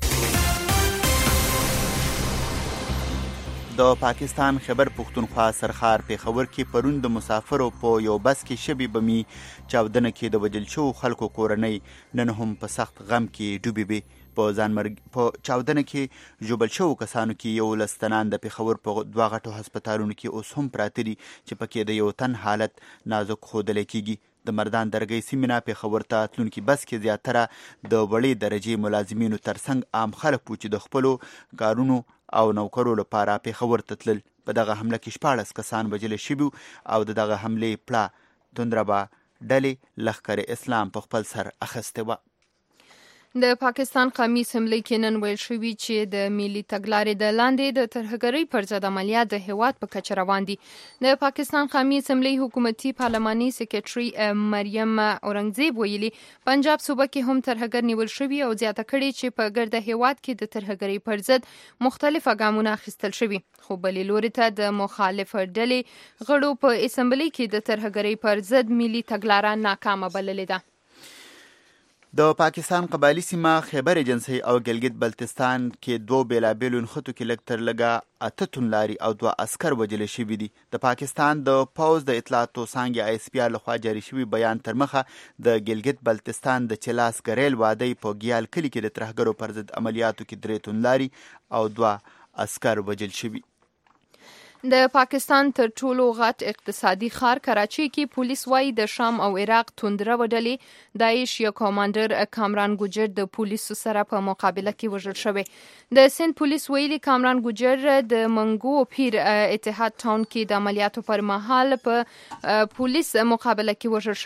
د پاکستان خیبر پختونخوا سرخار پیښور کې پرون د مسافرو په یو بس کې شبي بمي چاودنه کې د وژل شوو خلکو کورنۍ نن هم په سخت غم کې ډوبې وې. په ځانمرګ په چاودنه کې ژوبل شوو کسانو کې یو لس تنان د پیښور په دوه غټو هسپتالونو کې اوس هم پراته دي چې پکې د یو تن حالت نازک ښودلی کېږي. د مردان درګۍ سیمې نه پیښور ته تلونکي بس کې زیاتره د وړې درجې ملازمینو ترڅنګ عام خلک وو چې د خپلو کارونو او نوکرو لپاره پیښور ته تلل. په دغه حمله کې شپاړس کسان وژل شوي او د دغه حملې پړه توندربه ډلې لښکر اسلام په خپل سر اخیستې وه. د پاکستان قومي اسمبلی کې نن ویل شوي چې د ملي تګلارې د لاندې د ترهګرۍ پر ضد عملیات د هیواد په کچه روان دي. د پاکستان قومي اسمبلی حکومتي پارلماني سیکریټري مریم اورنګزیب ویلي پنجاب صوبه کې هم ترهګر نیول شوي او زیاته کړي چې په ګرده هیواد کې د ترهګرۍ پر ضد مختلف ګامونه اخیستل شوي. خو بلې لوري ته د مخالف ډلې غړو په اسمبلی کې د ترهګرۍ پر ضد ملي تګلاره ناکامه بللې ده. د پاکستان قبایلی سیمه خیبر ایجنسۍ او ګلګت بلتستان کې دوه بیلابیلو نښتو کې لږ تر لږه اته توندلاري او دوه عسکر وژلي شوي دي. د پاکستان د پوځ د اطلاعاتو څانګې آی اس پي آر لخوا جاري شوي بیان تر مخه د ګلګت بلتستان د چلاس ګریل وادۍ په ګیال کلي کې د ترهګرو پر ضد عملیاتو کې درې توندلاري او دوه عسکر وژل شوي. د پاکستان تر ټولو غټ اقتصادي ښار کراچۍ کې پولیس وایي د شام او عراق توندره ډلې داعش یو کمانډر کامران ګوجر د پولیسو سره په مقابله کې وژل شوی. د سند پولیس ویلي کامران ګوجر د منګو پیر اتحاد ټاون کې د عملیاتو پر مهال په پولیس مقابله کې وژل شوی.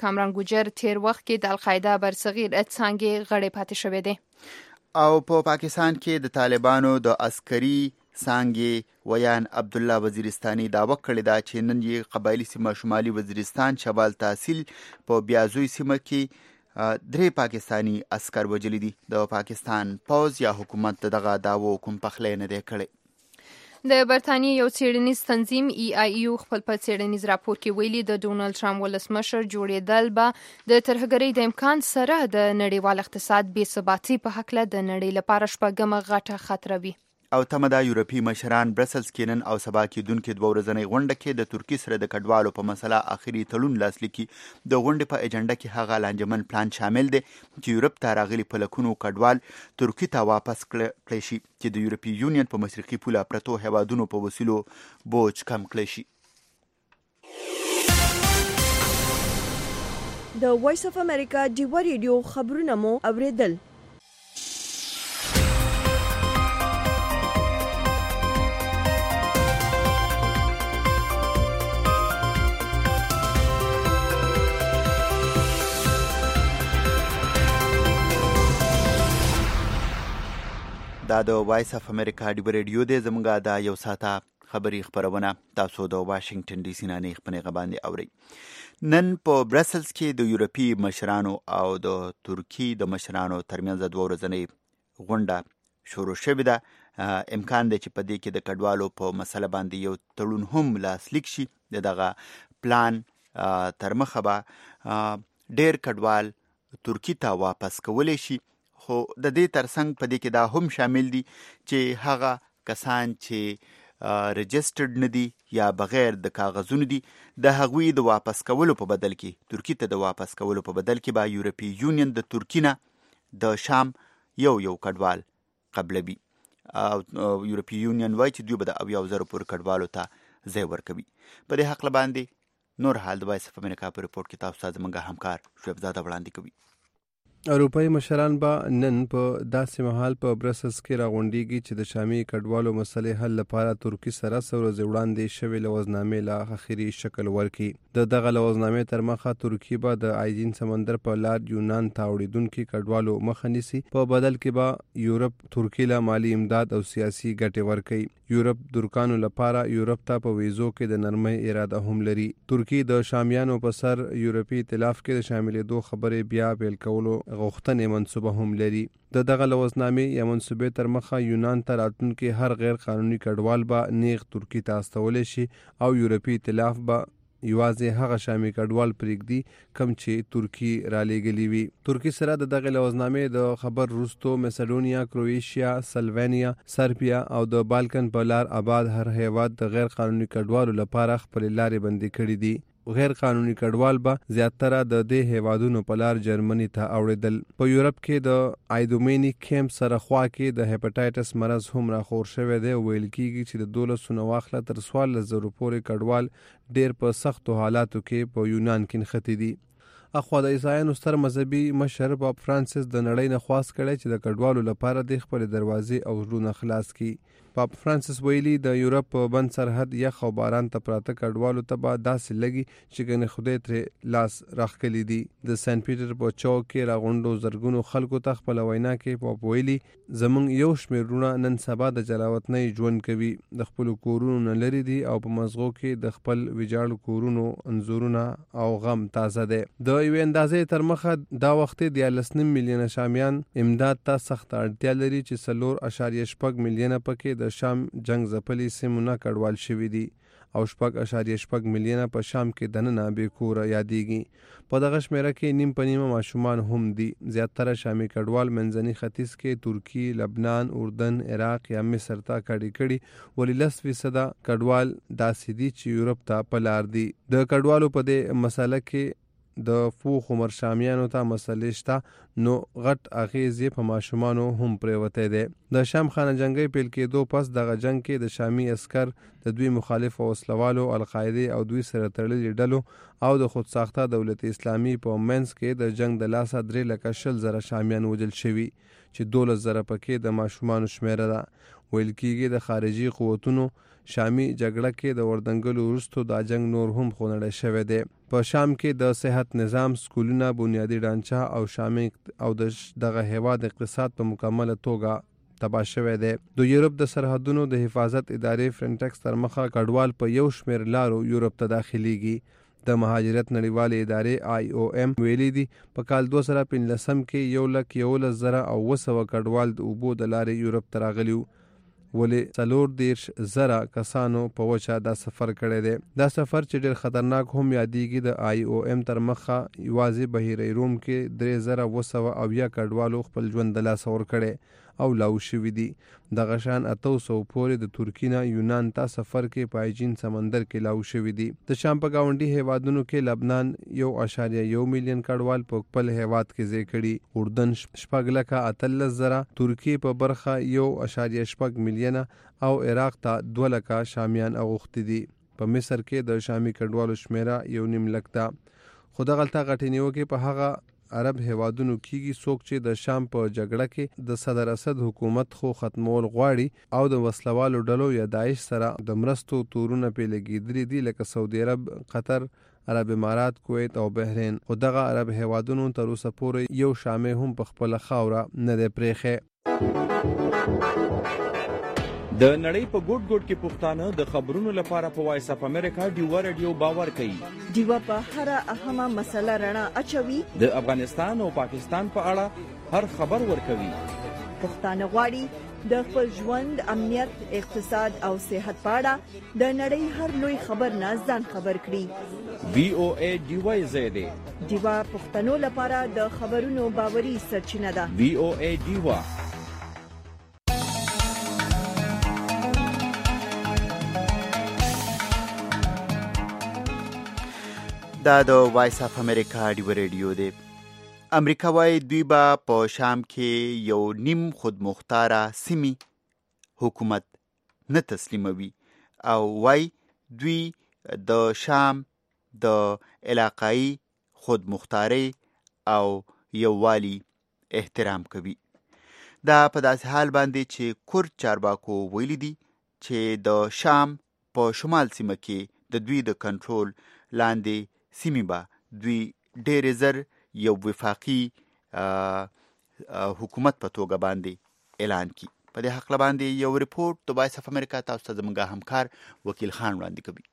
کامران ګوجر تیر وخت کې د القاعده برصغیر څانګې غړی پاتې شوی دی. او په پا پاکستان کې د طالبانو د عسکري څانګې ویان عبدالله وزیرستاني دعوه کړې ده چې نن یې قبایلي سیمه شمالي وزیرستان شمال تحصیل په بیازوی سیمه کې درې پاکستانی عسکر وجلی دي. د پاکستان پوز یا حکومت دغه دعوو کوم پخلی نه دی کړی. د برتانیې یو څېړنیز تنظیم ای آی یو خپل په څېړنیز راپور کې ویلي د ډونالډ ټرمپ ولسمشر جوړېدل به د ترهګرۍ د امکان سره د نړیوال اقتصاد بې ثباتۍ په هکله د نړۍ لپاره شپږمه غټه خطره وي. او تمه ده یورپي مشران برسلز کې نن او سبا کېدونکې دوه ورځنۍ غونډه کې د ترکیې سره د کډوالو په مسله آخري تړون لاسلیک کړي. د غونډې په ایجنډا کې هغه لانجمن پلان شامل دی چې یورپ ته راغلي په لکونو کډوال ترکیې ته واپس کړی شي چې د یورپي یونین په مشرقي پوله پرتو هیوادونو په وسیلو بوج کم کړی شي. د وایس اف امریکا ډیوا ریډیو خبرونه مو اوریدل. دا د وایس اف امریکا ډیوا ریډیو دی. زموږه دا یو ساعته خبري خبرونه تاسو د واشنگټن ډي سي نه نه خپنه غباندې اوري. نن په برسلز کې د یورپي مشرانو او د ترکیې د مشرانو ترمنځ دوه ورځنۍ غونډه شروع شوې ده. امکان دی چې په دې کې د کډوالو په مسله باندې یو تړون هم لاسلیک شي. دغه پلان تر مخه به ډېر کډوال ترکیې ته واپس کولی شي. خو د دې ترڅنګ په دې کې دا هم شامل دي چې هغه کسان چې رجسټرډ نه دي یا بغیر د کاغذونو دي د هغوی د واپس کولو په بدل کې ترکیې ته د واپس کولو په بدل کې به یورپي یونین د ترکیې نه د شام یو یو کډوال قبلوي. او یورپي یونین وایي چې دوی به د اویا زرو پورې کډوالو ته ځای ورکوي. په دې حق باندې نور حال د وایس اف امریکا په رپورټ کې تاسو ته زموږ همکار شعیب زاده وړاندې کوي. اروپایي مشران به نن په داسې مهال په برسلز کې راغونډېږي چې د شامي کډوالو مسلې حل لپاره ترکیې سره څو ورځې وړاندې شوې لوظنامې لا اخري شکل ورکړي. د دغه لوظنامې تر مخه ترکیې به د ایجین سمندر په لار یونان ته اوړېدونکي کډوالو مخه نیسي. په بدل کې به یورپ ترکیې له مالي امداد او سیاسي ګټې ورکوي. یورپ ترکانو لپاره یورپ ته په ویزو کې د نرمۍ اراده هم لري. ترکیې د شامیانو په سر یورپي ائتلاف کې د شاملېدو خبرې بیا پیل کولو غوښتنې منصوبه هم لري. د دغه لوظنامې یا منصوبې تر مخه یونان ته راتلونکي هر غیر قانوني کډوال به نیغ ترکیې ته استولی شي او یورپي ائتلاف به یوازې هغه شامي کډوال پرېږدي کم چې ترکیې را لېږلي وي. ترکیې سره د دغه لوظنامې د خبر وروستو میسیډونیا، کرویشیا، سلوینیا، سربیا او د بالکن په لار آباد هر هیواد د غیر قانوني کډوالو لپاره خپلې لارې بندي کړي دي. غیر قانوني کډوال به زیاتره د دې هیوادونو په لار جرمني ته اوړېدل. په یورپ کې د ایدومینی کیمپ سره خوا کې د هیپاټایټس مرض هم راخور شوی دی. ویل کېږي چې د دولسو نه واخله تر څوارلس زرو پورې کډوال ډېر په سختو حالاتو کې په یونان کې نښتي دي. اخوا د عیسایانو ستر مذهبي مشر پاپ فرانسیس د نړۍ نه خواست کړی چې د کډوالو لپاره د خپل دروازې او زړونه خلاص کړي. پاپ فرانسیس ویلي د یورپ په بند سرحد یخ او باران ته پراته کډوالو ته به داسې لګي چې ګنې خدای ترې لاس راښکلی دي. د سنت پیټر په چوک کې راغونډو زرګونو خلکو ته خپله وینا کې پاپ ویلي زموږ یو شمېر وروڼه نن سبا د جلاوطنۍ ژوند کوي. د خپلو کورونو نه لرې دي او په مزغو کې د خپل ویجاړو کورونو انځورونه او غم تازه دی. د یوې اندازې تر مخه دا وخت دیارلس نیم میلیونه شامیان امداد ته سخته اړتیا لري چې څلور اشاریه شپږ میلیونه پکې د شام جنگ ځپلي سیمو نه کډوال شوي دي او شپږ اشاریه شپږ میلیونه په شام کې دننه بې کوره یادېږي. په دغه شمېره کې نیم په نیمه ماشومان هم دي. زیاتره شامي کډوال منځني ختیځ کې ترکیې، لبنان، اردن، عراق یا مصر ته کډې کړي. ولې لس فیصده کډوال داسې دي چې یورپ ته په لار دي. د کډوالو په دې مسله کې د فوخ عمر شامیانو ته مسلې شته نو غټ اغیز یې په ماشومانو هم پرېوتی دی. د شام خانه جنګۍ پیل کېدو پس دغه جنګ کې د شامي عسکر د دوی مخالف وسلوالو، القاعدې او دوی سره تړلي ډلو او د خودساخته دولت اسلامي په منځ کې د جنگ د لاسه درې لکه شل زره شامیان وژل شوي چې دولس زره پکې د ماشومانو شمېره ده. ویل کېږي د خارجي قوتونو شامي جګړه کې د وردنګلو وروسته دا جنگ نور هم خونړی شوی دی. په شام کې د صحت نظام، سکولونه، بنیادي ډانچه او شامي او د دغه هیواد اقتصاد په مکمله توګه تباه شوی دی. د یورپ د سرحدونو د حفاظت ادارې فرنټکس تر مخه کډوال په یو شمېر لارو یورپ ته داخليږي. د مهاجرت نړیوالې ادارې آی او ایم ویلي دي په کال دوه زره پنځلسم کې یو لک یولس زره او اوه سوه کډوال د اوبو د لارې یورپ ته راغلي وو، ولې څلور دېرش زره کسانو په وچه دا سفر کړی دی. دا سفر چې ډېر خطرناک هم یادېږي د آی او ایم تر مخه یوازې بحیره روم کې درې زره اوه سوه اویا کډوالو خپل ژوند د لاسه ورکړی او لاو شوي دي. دغه شان اته سوه پورې د ترکي نه یونان ته سفر کې په ایجین سمندر کې لاو شوي دي. د شام په ګاونډي هیوادونو کې لبنان یو اعشاریه یو میلیون کډوال په خپل هیواد کې ځای کړي، اردن شپږ لکه اتلس زره، ترکیې په برخه یو اعشاریه شپږ میلیونه او عراق ته دوه لکه شامیان اغوښتي دي. په مصر کې د شامي کډوالو شمیره یو نیم لک ده. خو دغلته غټې نیوکې په هغه عرب هیوادونو کېږي څوک چې د شام په جګړه کې د صدر اسد حکومت خو ختمول غواړي او د وسلوالو ډلو یا داعش سره د مرستو تورونه پې لګېدلي دي لکه سعودي عرب، قطر، عرب امارات، کویت او بحرین. خو دغه عرب هیوادونو تر اوسه پورې یو شامې هم په خپله خاوره نه دی پرېښی. د نړۍ په ګوټ ګوټ کې پښتانه د خبرونو لپاره په وایس اف امریکا ډیوا رادیو باور کوي. ډیوا په هر اهمه مسله رڼا اچوي. د افغانستان او پاکستان په اړه هر خبر ورکوي. پښتانه غواړي د خپل ژوند، امنیت، اقتصاد او صحت په اړه د نړۍ هر لوی خبر نه ځان خبر کړي. وی او ای ډیوا زیاده ډیوا پښتنو لپاره د خبرونو باوري سرچینه ده. وی او ای ډیوا. دا د وایس اف امریکا ډیو ریډیو دی. امریکا وايي دوی به په شام کې یو نیم خودمختاره سیمې حکومت نه تسلیموي او وايي دوی د شام د علاقايي خودمختاري او یووالي احترام کوي. دا په داسې حال باندې چې کورد چارواکو ویلي دي چې د شام په شمال سیمه کې د دوی د کنټرول لاندې سیمې به دوی ډېرې زر یو وفاقي حکومت په توګه باندې اعلان کړي. په دې حق باندې یو ریپورت د وایس اف امریکا تاسو ته زموږ همکار وکیل خان وړاندې کوي.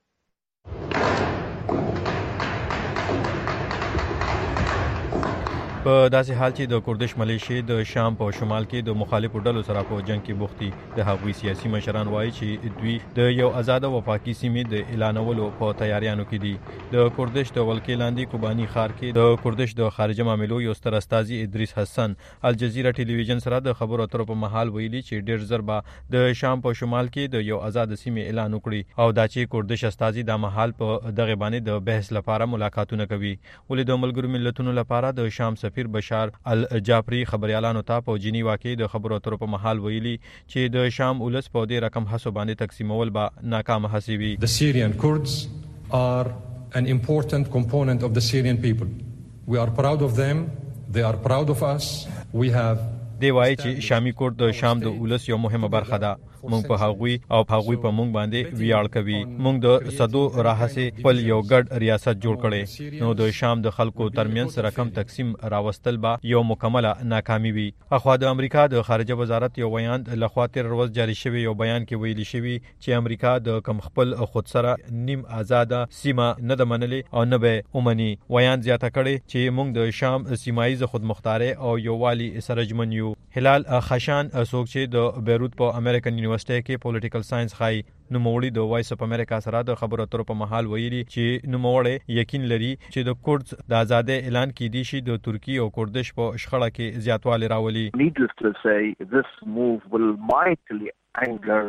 په داسې حال چې د کوردش ملیشې د شام په شمال کې د مخالفو ډلو سره په جنگ کې بوختي، د هغوی سیاسي مشران وایي چې دوی د یو آزاد او پاکي سیمې د اعلانولو په تیاریانو کې دي. د کوردش د ولکې لاندې کوباني ښار کې د کوردش د خارجه معاملو یو ستر استازي ادریس حسن الجزیره ټلویزیون سره د خبرو اترو په مهال ویلي چې ډېر زر به د شام په شمال کې د یو آزاد سیمې اعلان وکړي او دا چې کوردش استازي د مهال په دغه باندې د بحث لپاره ملاقاتونه کوي. ولې د ملګرو ملتونو لپاره د شام سفیر بشار الجعفری خبريالانو ته په جنیوا کې د خبرو اترو په محل ویلي چې د شام ولس په دې رقم حساب باندې تقسیمول به ناکام حسابي. The Syrian Kurds are an important component of the Syrian people. We are proud of them. They are proud of us. We have دی وایي چې شامي کورد د شام د ولس یو مهمه برخه ده. مونږ په هغوی او هغوی په مونږ باندې ویاړ کوي. مونږ د صدو راهسه خپل یو ګډ ریاست جوړ کړي. نو د شام د خلکو ترمنځ رقم تقسیم راوستل به یو مکمله ناکامي وي. اخوا د امریکا د خارجه وزارت یو بیان لخوا تیر ورځ جاری شوی یو بیان کې ویلي شوی چې امریکا د کم خپل خود سره نیم آزاده سیمه نه د منلې او نه به اومني. بیان زیاته کړي چې مونږ د شام سیمایي خودمختاري او یووالي سره ژمن یو. هلال خشان څوک چې د بیروت په امریکن یونیورسيټي کې پولیټیکل ساينس خای نوموړي د وایس اف امریکا سره د خبرو اترو په محل ویلي چې نوموړي یقین لري چې د کورد د آزادۍ اعلان کیدی شي د ترکی او کوردش په شخړه کې زیاتوالی راولي. Needless to say, this move will mightily anger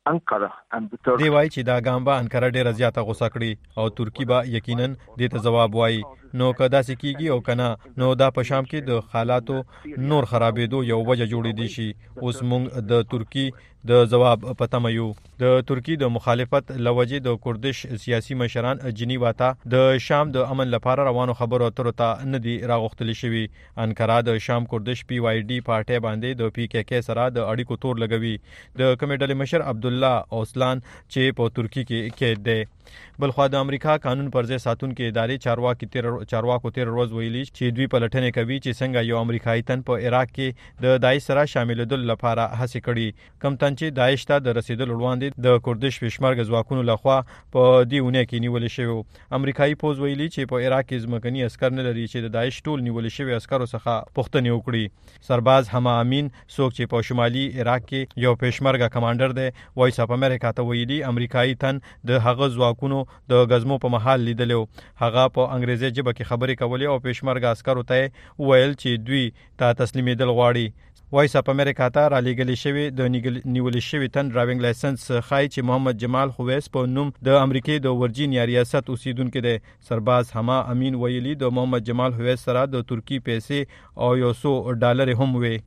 Ankara and the Turks. دی وایي چې دا ګام به انکره ډیره زیاته غوسه کړي او ترکی به یقینا دې ته جواب وایي. نو که داسې کیږي او کنه نو دا په شام کې د حالاتو نور خرابېدو یو وجه جوړې دي شي. اوس موږ د ترکی د جواب پته مې یو. د ترکی د مخالفت لوجې د کوردش سیاسي مشران جنیوا ته د شام د امن لپاره روانو خبرو اترو ته نه دي راغوښتل شوي. انکره د شام کوردش پی وای ډي پارټي باندې د پی کې کې سره د اړیکو تور لګوي. د کمیډل مشر عبد الله اوسلان چې په ترکی کې کې دی. بلخوا د امریکا قانون پر ځای ساتونکو ادارې چارواکي تیر چارواکو تیر ورځ ویلي چې دوی پلټنې کوي چې څنګه یو امریکایي تن په عراق کې د داعش سره شاملېدل لپاره هڅه کړي. کم تن چې داعش ته د رسیدل وړاندې د کوردش پېشمرګ ځواکونو لخوا په دې ونه کې نیول شوی. امریکایي پوز ویلي چې په عراق کې ځمکني عسكر نه لري چې د داعش ټول نیول شوی عسکرو څخه پوښتنه وکړي. سرباز حما امین څوک چې په شمالي عراق کې یو پېشمرګ کمانډر دی وایس اف امریکا ته ویلي امریکایي تن د هغه ځواکونو د غزمو په محل لیدلو. هغه په انګریزي ژبه کې خبرې کولې او پېشمرګ عسکرو ته ویل چې دوی ته تسلیمېدل غواړي. وایس اف امریکا ته را لېږلې شوی د نیول شوی تن ډرایوینګ لایسنس خای چې محمد جمال خویس په نوم د امریکای د ورجینیا ریاست اوسیدونکو دی. سرباز حما امین ویلي د محمد جمال خویس سره د ترکی پیسې او یو څو ډالر هم وي.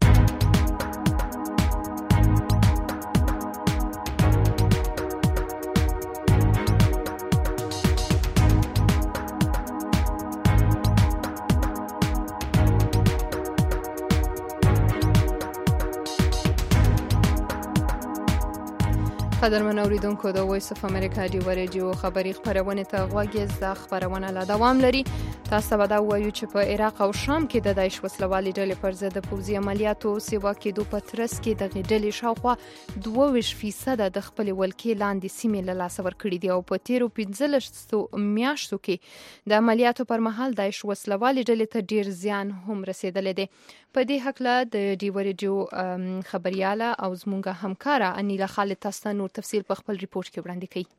قدرمن اوریدونکو د وایس اف امریکا دی ورېډیو خبری خبرونه ته غوږی ز خبرونه لا دوام لري. تاسو به دا وایو چې په عراق او شام کې د داعش وسلوالي ډلې پر ضد پوځي عملیاتو سیوا کېدو په ترڅ کې د غډلې شاوخوا دوه ویشت فیصد د خپل ولکې لاندې سیمې له لاسه ورکړي دي او په تیرو پنځلسو میاشتو کې د عملیاتو پر مهال داعش وسلوالي ډلې ته ډیر زیان هم رسیدلی دی. په دې حق له د ډي ورېډیو خبرياله او زمونږه همکاره انیلا خالد تاسو نور تفصیل په خپل ریپورت کې وړاندې کړي.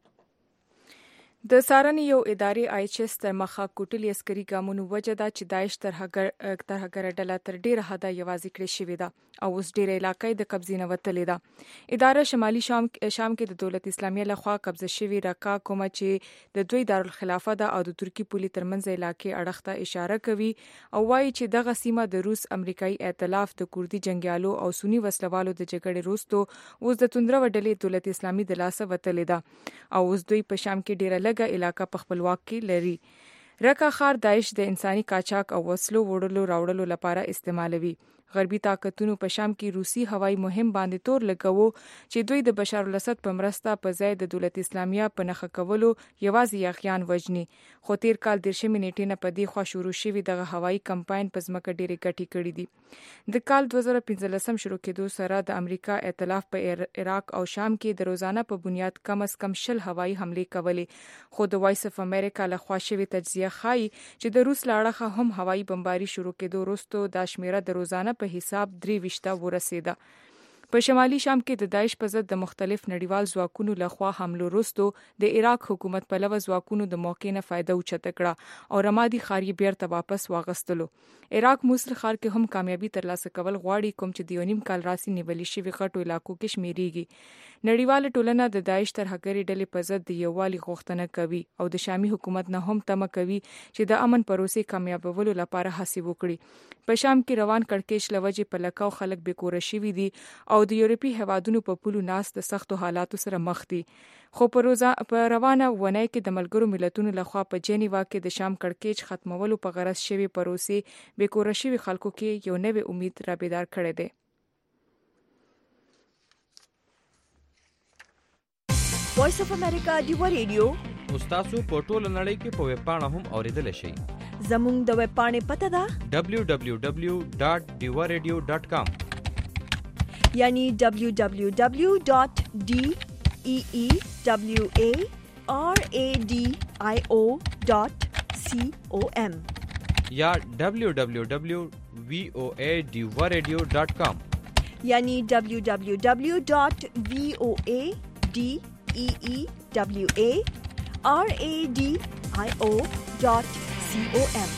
د سارنې یو ادارې آی ایچ ایس تر مخه کوټلي عسکري ګامونو وجه ده چې داعش تر هغه تر هغه ډله تر ډیره حده یوازې کړی شوې ده او اوس ډیره علاقې د قبضې نه وتلې ده. اداره شمالي شام شام کې د دولت اسلامیه لخوا قبضه شوی رکا کومه چې د دوی دارالخلافه ده او د ترکی پولی ترمنځ علاقې اړخ ته اشاره کوي او وایي چې دغه سیمه د روس امریکایي ائتلاف د کوردي جنگیالو او سنی وسلوالو د جګړې وروسته اوس د توندره وډلې دولت اسلامي د لاسه وتلې ده او اوس دوی په شام کې ډیره لږه علاقه په خپلواک کې لري. رکا خار داعش د انساني قاچاق او وسلو وړلو راوړلو لپاره استعمالوي. غربي طاقتونو په شام کې روسي هوایي مهم باندې تور لګاوه چې دوی د بشار الاسد په مرسته په ځای د دولت اسلامیه په نخښه کولو یوازې یاغیان وژني. خو تیر کال دیرشمې نیټې نه په دې خوا شروع شوی دغه هوایي کمپاین په ځمکه ډېرې ګټې کړې دي. د کال دوه زره پنځلسم شروع کېدو سره د امریکا ائتلاف په عراق او شام کې د روزانه په بنیاد کم از کم شل هوایي حملې کولې. خو د وایس اف امریکا لخوا شوی تجزیه ښایي چې د روس له اړخه هم هوایي بمباري شروع کېدو وروسته دا شمیره د روزانه په حساب درې ویشته ورسېده. په شمالي شام کې د داعش په ضد د مختلف نړیوال ځواکونو لخوا حملو وروسته د عراق حکومت پلوه ځواکونو د موقع نه فایده اوچته کړه او رمادي ښار یې بیرته واپس واغستلو. عراق موصل ښار کې هم کامیابی ترلاسه کول غواړي کوم چې د یو نیم کال راسي نیولې شوي غټو علاقو کې شمیرېږي. نړیواله ټولنه د داعش ترهګرې ډلې په ضد د یووالي غوښتنه کوي او د شامي حکومت نه هم تمه کوي چې د امن پروسې کامیابولو لپاره هڅې وکړي. په شام کې روان کړکېچ له وجې په لکاو خلک بېکوره شوي دي او د یورپي هیوادونو په پولو ناست د سختو حالاتو سره مخ دي. خو په روانه ونې کې د ملګرو ملتونو لخوا په جنیوا کې د شام کړکېچ ختمولو په غرض شوی پروسې بېکوره شوي خلکو کې یو نوی امید را بیدار کړی دی. وایس اف امریکا دی ورېډیو اوس تاسو په ټوله نړۍ کې په ویب پاڼه هم اوریدلی شئ. زموږ د ویب پاڼې پته ده دبلیو دبلیو دبلیو ډاټ ډیوا ریډیو ډاټ کام یعنی دبلیو دبلیو دبلیو ډاټ ډي ای ای ډبلیو ای آر ای ډي آی او ډاټ سی او ایم یا دبلیو دبلیو دبلیو وی او ای ډیوا ریډیو ډاټ کام یعنی دبلیو دبلیو دبلیو ډاټ وی او ای ډي ای ای ډبلیو ای آر ای ډي آی او ډاټ سی او ایم.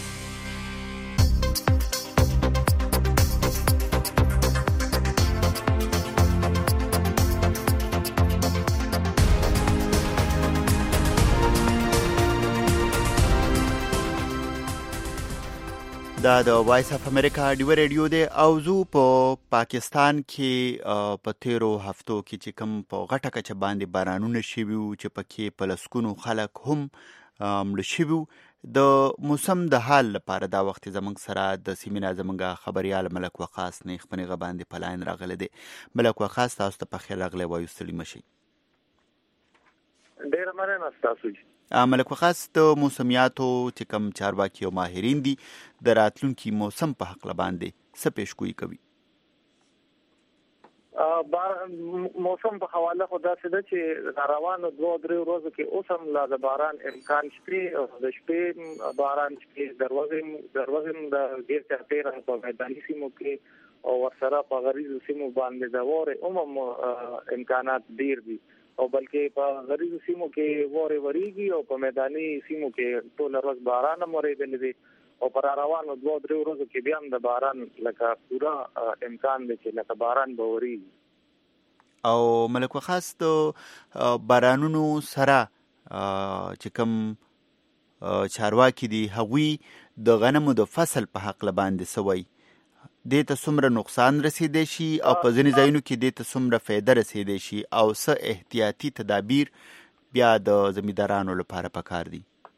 دا د وایس اف امریکا ډیو ریډیو دی او زو په پاکستان کې په تیرو هفتو کې چې کوم په غټه کچه باندې بارانونه شوي وو چې پکې په لسګونو خلک هم مړه شوي وو د موسم د حال لپاره دا وخت زموږ سره د سیمې زموږ خبريال ملک وقاص نه خپل غباندې په لاین راغلی دی. ملک وقاص تاسو ته په خیر راغلی وایو ستړي مشي. ډیر مننه تاسو. ملک وقاص د موسمیاتو چې کوم چارواکي او ماهرین دي د راتلونکي موسم په حق باندې څه پیشګویي کوي؟ موسم په حواله خو دا څه ده چې روانو دوه درې ورځو کې اوس هم لا د باران امکان شته او د شپې باران شته دروازې دروازې د ډیر چاپیره په میداني سیمو کې او ورسره په غریزو سیمو باندې د وره عموم امکانات ډیر دي او بلکې په غریزو سیمو کې وره وریږي او په میداني سیمو کې ټول ورځ باران مریدل دي او پر روانو دوه درې ورځو کې بیا هم د باران لکه پورا امکان دی چې لکه باران به وریږي. او ملک وقاص د بارانونو سره چې کوم چارواکي دي هغوی د غنمو د فصل په حق باندې سوي دې ته څومره نقصان رسیدي شي او په ځینې ځایونو کې دې ته څومره فایده رسیدي شي او څه احتیاطي تدابیر بیا د زمیندارانو لپاره پکار دي؟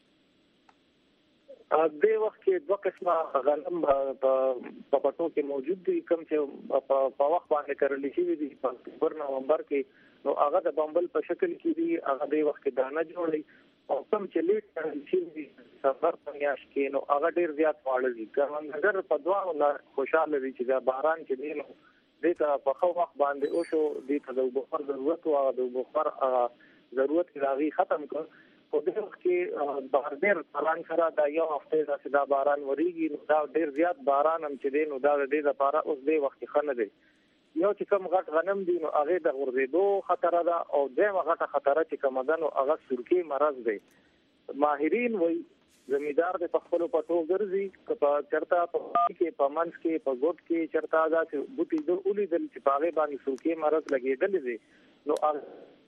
د وخت کې دوه قسمه غنم په پټو کې موجود دي کوم چې په وخت باندې کرل شي دي په اکتوبر نومبر کې نو هغه د بمبل په شکل کې دي هغه د وخت کې دانه جوړي او کوم چې لیټ کرل شي دي سفر په میاش کې نو هغه ډیر زیات واړه دي کمنګر په دواړو نه خوشاله دي چې دا باران چې دی نو دې ته په خو وخت باندې او شو دې ته د بخار ضرورت او د بخار ضرورت راغي ختم کړ په دې وخت کې بهر ډیر باران سره دا یو هفته دا سدا باران وریږي نو دا ډیر زیات باران هم چې دی نو دا دې لپاره اوس دې وخت خنه دی یو چې کوم غټ غنم دي نو هغه د غورځېدو خطر ده او دغه غټه خطر چې کوم ده نو هغه سورکی مرض دی. ماهرین وایي زمیدار د خپل پټو ګرځي په چرتا په کې په منځ کې په ګوت کې چرتا دا چې بوټي د اولي دل چې پاغه باندې سورکی مرض لګېدل دي نو هغه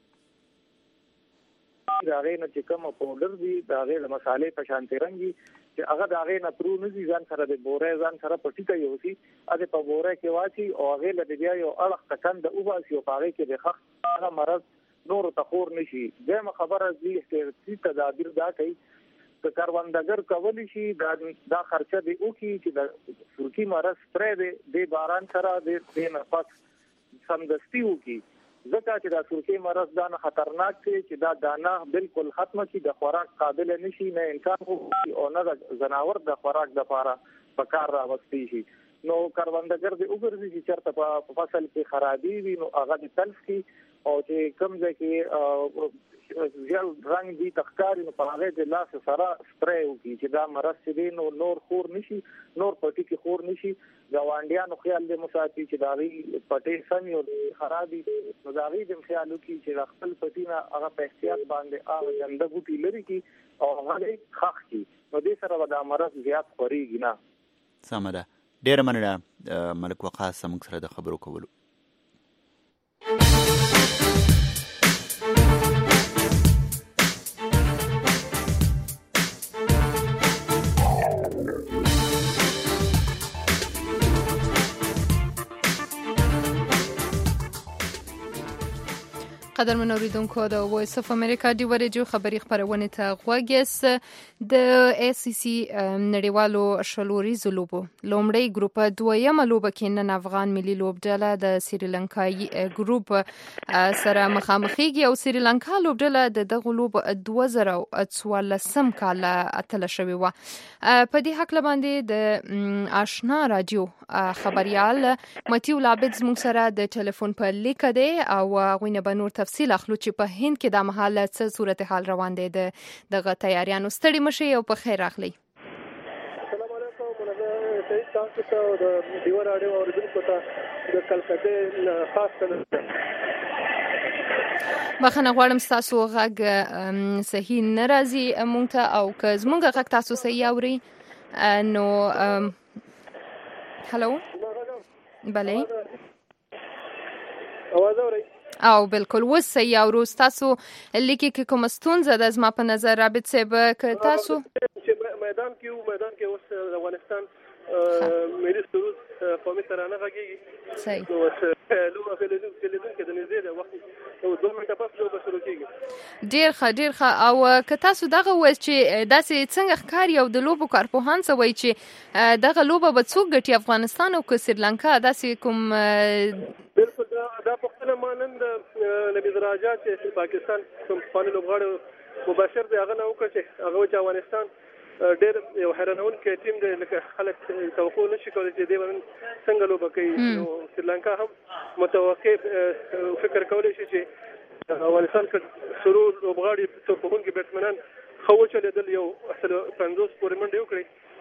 داغه نه چې کوم پاوډر دي داغه د مصالې په شان ترنګي چې هغه داغه نه پرو نه ځان سره د بورې ځان سره پټی ته یوسي اته په بورې کې واچي او هغه له بیا یو اړه تکند او باسي او هغه کې د خخ هغه مرض نور تخور نشي. دغه خبره دي چې تدابیر دا کوي چې کاروندګر کولی شي دا دا خرچه دی او کې چې د سورکی مرض پرې دی د باران سره د نفس سمدستي وکي ځکه چې دا سورکی مرض دا نه خطرناک دی چې دا دانه بالکل ختمه شي د خوراک قابل نشي نه انسان او نه د زناور د خوراک لپاره په کار راوستي شي نو کاروندګر دی وګورئ چې چرته په فصل کې خرابي وي نو هغه د تلف کی او چې کوم ځای کې ځل رنگ دي تخکاری نو په هغه د لاس سره سپری وکي چې دا مرض دی نو نور خور نشي نور پټي کې خور نشي ګاونډیانو خیال دې مساعتي چې داغي پټي سم یو خرابي نو داغي د خیال وکي چې خپل پټي نه هغه په احتیاط باندې هغه ګنده بوټي لري کی او هغه خخ کی نو دې سره دا مرض زیات خوريږي نه. سمه ده. ډیر مننه ملک وقاص موږ سره د خبرو کولو. قدرمن اوریدونکو د وایس اف امریکا دی ورجو خبری خبرونه ته غوږیس د ای سی سی نړیوالو شلوري زلوبو لومړی ګروپ دویمه لوبه کې نن افغان ملي لوبډله د سریلانکایي ګروپ سره مخامخېږي او سریلانکا لوبډله د دغه لوب دوه زره څوارلسم کال اتل شوی و. په دې حق باندې د آشنا رادیو خبريال متیو لابد زموږ سره د ټلیفون په لیک دی او غوینه به نور تفصیل اخلو چې په هند کې د محل څه صورتحال روان دی دغه تیاریانو. ستړي مشي او په خیر راغلی. السلام علیکم مننه سید تاسو ته د دیو راډیو اوریدونکو ته د کلکته خاص کړه بخنه غواړم تاسو غږ صحیح ناراضي مونږ ته او که زمونږ غږ تاسو صحیح اوري نو هالو بله اواز اوري او بالکل وس صحیح اورو. تاسو لیکي کې کوم ستونزه د زما په نظر رابط صاحب ک تاسو چې میدان کې میدان کې اوس افغانستان ملي سرود قومي ترانه غږیږي صحیح نو لوبه په لیدو کې لیدو کې د نږدې د وخت نو دوه منټه پس لوبه شروع کیږي. ډیر ښه ډیر ښه. او که تاسو دغه وایي چې داسې څنګه ښکاري او د لوبو کارپوهان څه وایي چې دغه لوبه به څوک ګټي افغانستان او که سریلانکا داسې کوم بالکل دا پوښتنه ما نن د نبیذ راجا چې پاکستان کوم پخواني لوبغاړی مباشر دی هغه نه وکړه چې هغه چې افغانستان ډېر یو حیرانونکی ټیم دی لکه خلک توقع نشي کولی چې دی نن څنګه لوبه کوي. نو سریلانکا هم متوقع فکر کولی شي چې افغانستان کې شروع لوبغاړي توپوونکي بیټسمنان ښه وچلېدل یو اصل پنځوس پورې منډې وکړي.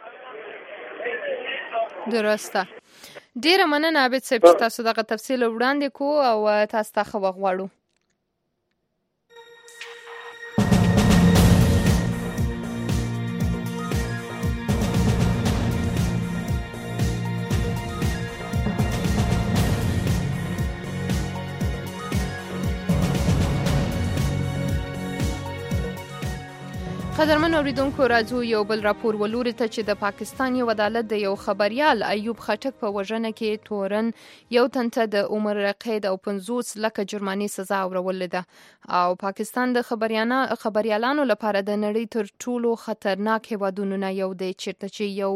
درسته. ډیره مننه عابد صاحب چې تاسو دغه تفصیل وړاندې کو او تاسو ته ښه وخت غواړو. قدرمن اوریدونکو راځو یو بل راپور ولوري ته چې د پاکستان یو عدالت د یو خبريال ایوب خټک په وژنه کې تورن یو تنته د عمر قید او پنځوس لکه جرماني سزا اورولې ده او پاکستان د خبريانو خبريالانو لپاره د نړۍ تر ټولو خطرناک هیوادونو نه یو دی چیرته چې یو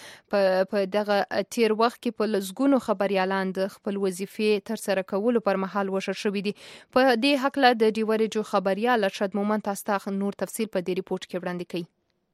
په دغه تیر وخت کې په لزګونو خبريالان د خپل وظیفې تر سره کولو پر مهال وشر شوې دي. په دې حق له د ډیورجو خبريال ارشد مومن تاسو نور تفصیل په دې ریپورت کې وړاندې کړي.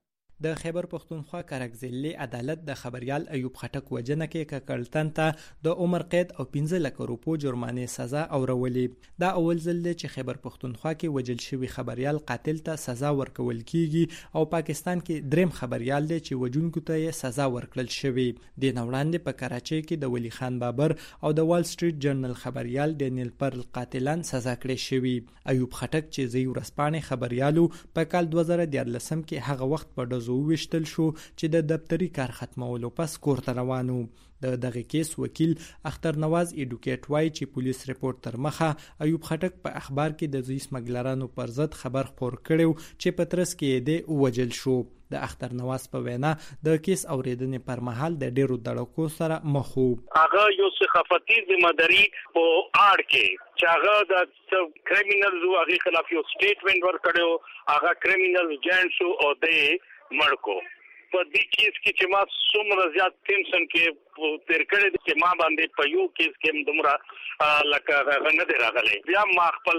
د خیبر پختونخوا کرکزلي عدالت د خبريال ایوب خټک وجنه کې ککړتن ته د عمر قید او پنځه لک روپو جرمانه سزا اورولې. دا اول ځل دی چې خیبر پختونخوا کې وجل شوی خبريال قاتل ته سزا ورکول کیږي او پاکستان کې دریم خبريال دی چې وجونکو ته سزا ورکړل شوی. د نوړاندې په کراچۍ کې د ولی خان بابر او د وال سټریټ جرنل خبريال ډینیل پرل قاتلان سزا کړي شوی. ایوب خټک چې زی ورسپانې خبريالو په کال دوه زره دیارلسم کې هغه وخت په ډزو وشتل شو چې د دفتری کار ختمولو پس کور ته روانو. د دغه کیس وکیل اختر نواز ایډوکیټ وای چې پولیس ریپورت تر مخه ایوب خټک په اخبار کې د زوی سمګلرانو پر ضد خبر خپور کړو چې په ترڅ کې د وجل شو. د اختر نواز په وینا د کیس اوریدنې پر مهال د ډیرو دړکو سره مخ وو. هغه یو صحافتی ذمہداری په اړه کې چې هغه د کریمینلز او هغه خلاف یو سټیټمنټ ورکړو هغه کریمینل جاین شو او د مړکو په دې کیس کې چې ما څومره زیات ټینشن کې تیر کړی چې ما باندې په یو کیس کې دومره لکه نه دی راغلی. بیا ما خپل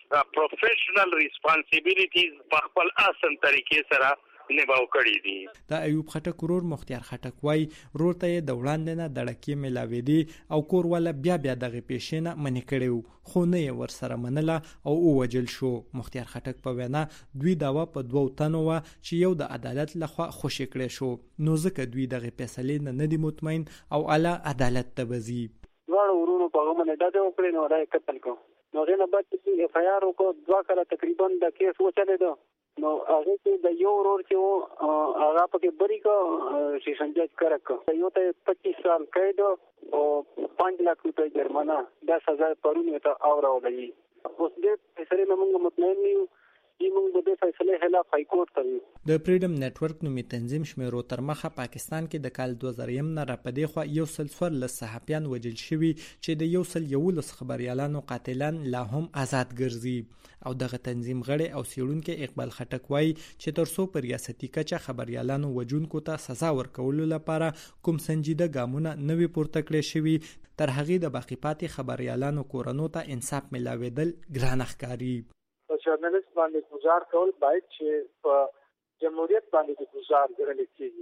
پروفیشنل ریسپانسیبিলিټیز په خپل اسن طریقې سره نباو کړی دي. د ایوب خټک ورور مختیار خټک وای ورور ته د وړاندې نه دړکې ملاوي دي او کور ولا بیا بیا دغه پیښینه منې کړیو خو نه ور سره منله او وجل شو. مختیار خټک په وینا دوی داوا په دوو تنو و چې یو د عدالت لخوا خوشی کړی شو نو ځکه دوی دغه فیصلې نه دي مطمئن او اعلی عدالت ته وزي. دوه ورونو په غوښنه د دې وکړې نو راي قتل کو نو غنه بعد چې اف آی آر کو دوه کاله تقریبا د کیس وچلېدو نو هغه کې د یو ورور چې هغه پکې بری کو سیشن جج کړک یو ته پچیس سال قید او پنځه لک روپے جرمانه د سزا پرونه ته اورولې. اوس دې فیصله موږ مطمئن یو چې موږ د فیصله خلاف های کورټ ته یو. د فریډم نتورک نومي تنظیم شمیرو تر مخه پاکستان کې د کال دوه زره یم نه را پدې خو یو سل څوار لس صحافیان وجل شوي چې د یو سل یو لس خبريالانو قاتلان لا هم آزاد ګرځي. او دغه تنظیم غړي او سیړونکو اقبال خټک وای چې ترڅو پر ریاستي کچه خبريالانو وجونکو ته سزا ورکولو لپاره کوم سنجیده ګامونه نوي پورته کړی شوي تر هغه د باقی پاتې خبريالانو کورونو ته انصاف ملاویدل ګران ښکاری. ژورنالیست باندې گزار کول باید چې په جمهوریت باندې گزار ګرل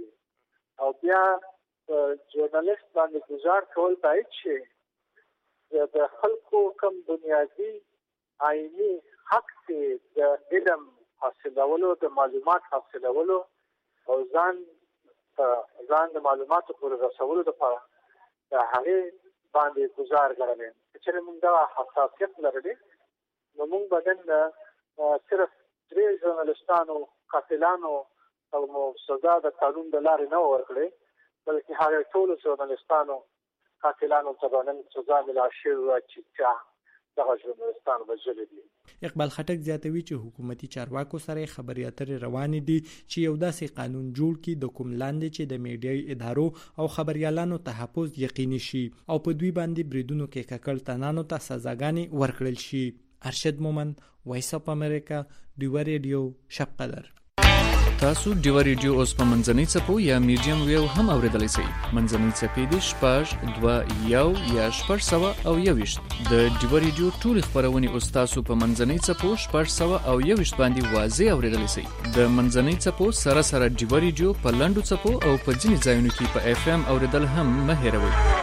کیږي او بیا ژورنالیست باندې گزار کول باید چې د خلکو کم بنیادی آئینی حق ته د علم حاصلولو د معلومات حاصلولو او ځان ځان د معلوماتو پر رسولو لپاره د هغه باندې گزار ګرل چې موږ دا حساسیت لرو نو موږ بدن صرف درې ژورنالستانو قاتلانو او سزا د قانون د لارې نه ورکړي بلکې هغه ټول ژورنالستانو قاتلانو ته باندې سزا ملا شوی چې دغه ژورنالستانو وژل دي. اقبال خټک زیاتوي چې حکومتي چارواکو سره خبري اترې روانې دي چې یو داسې قانون جوړ کړي د کوم لاندې چې د میډیاي ادارو او خبريالانو تحفظ یقیني شي او په دوی باندې بریدونو کې ککړ تنانو ته سزاګانې ورکړل شي. ارشد مومن، وایس اپ امریکا، ډیوا ریډیو، شب قدر. تاسو ډیوا ریډیو اوس په منځنۍ څپو یا میډیم ویو هم اوریدلای شئ. منځنۍ څپې د شپږ دوه یو یا شپږ سوه او یوویشت. د ډیوا ریډیو ټول خبرونه اوس تاسو په منځنۍ څپو شپږ سوه او یوویشت باندې واضح اوریدلای شئ. د منځنۍ څپو سره سره ډیوا ریډیو په لنډو څپو او په ځینې ځایونو کې په اف ام اوریدل هم مه هیروئ.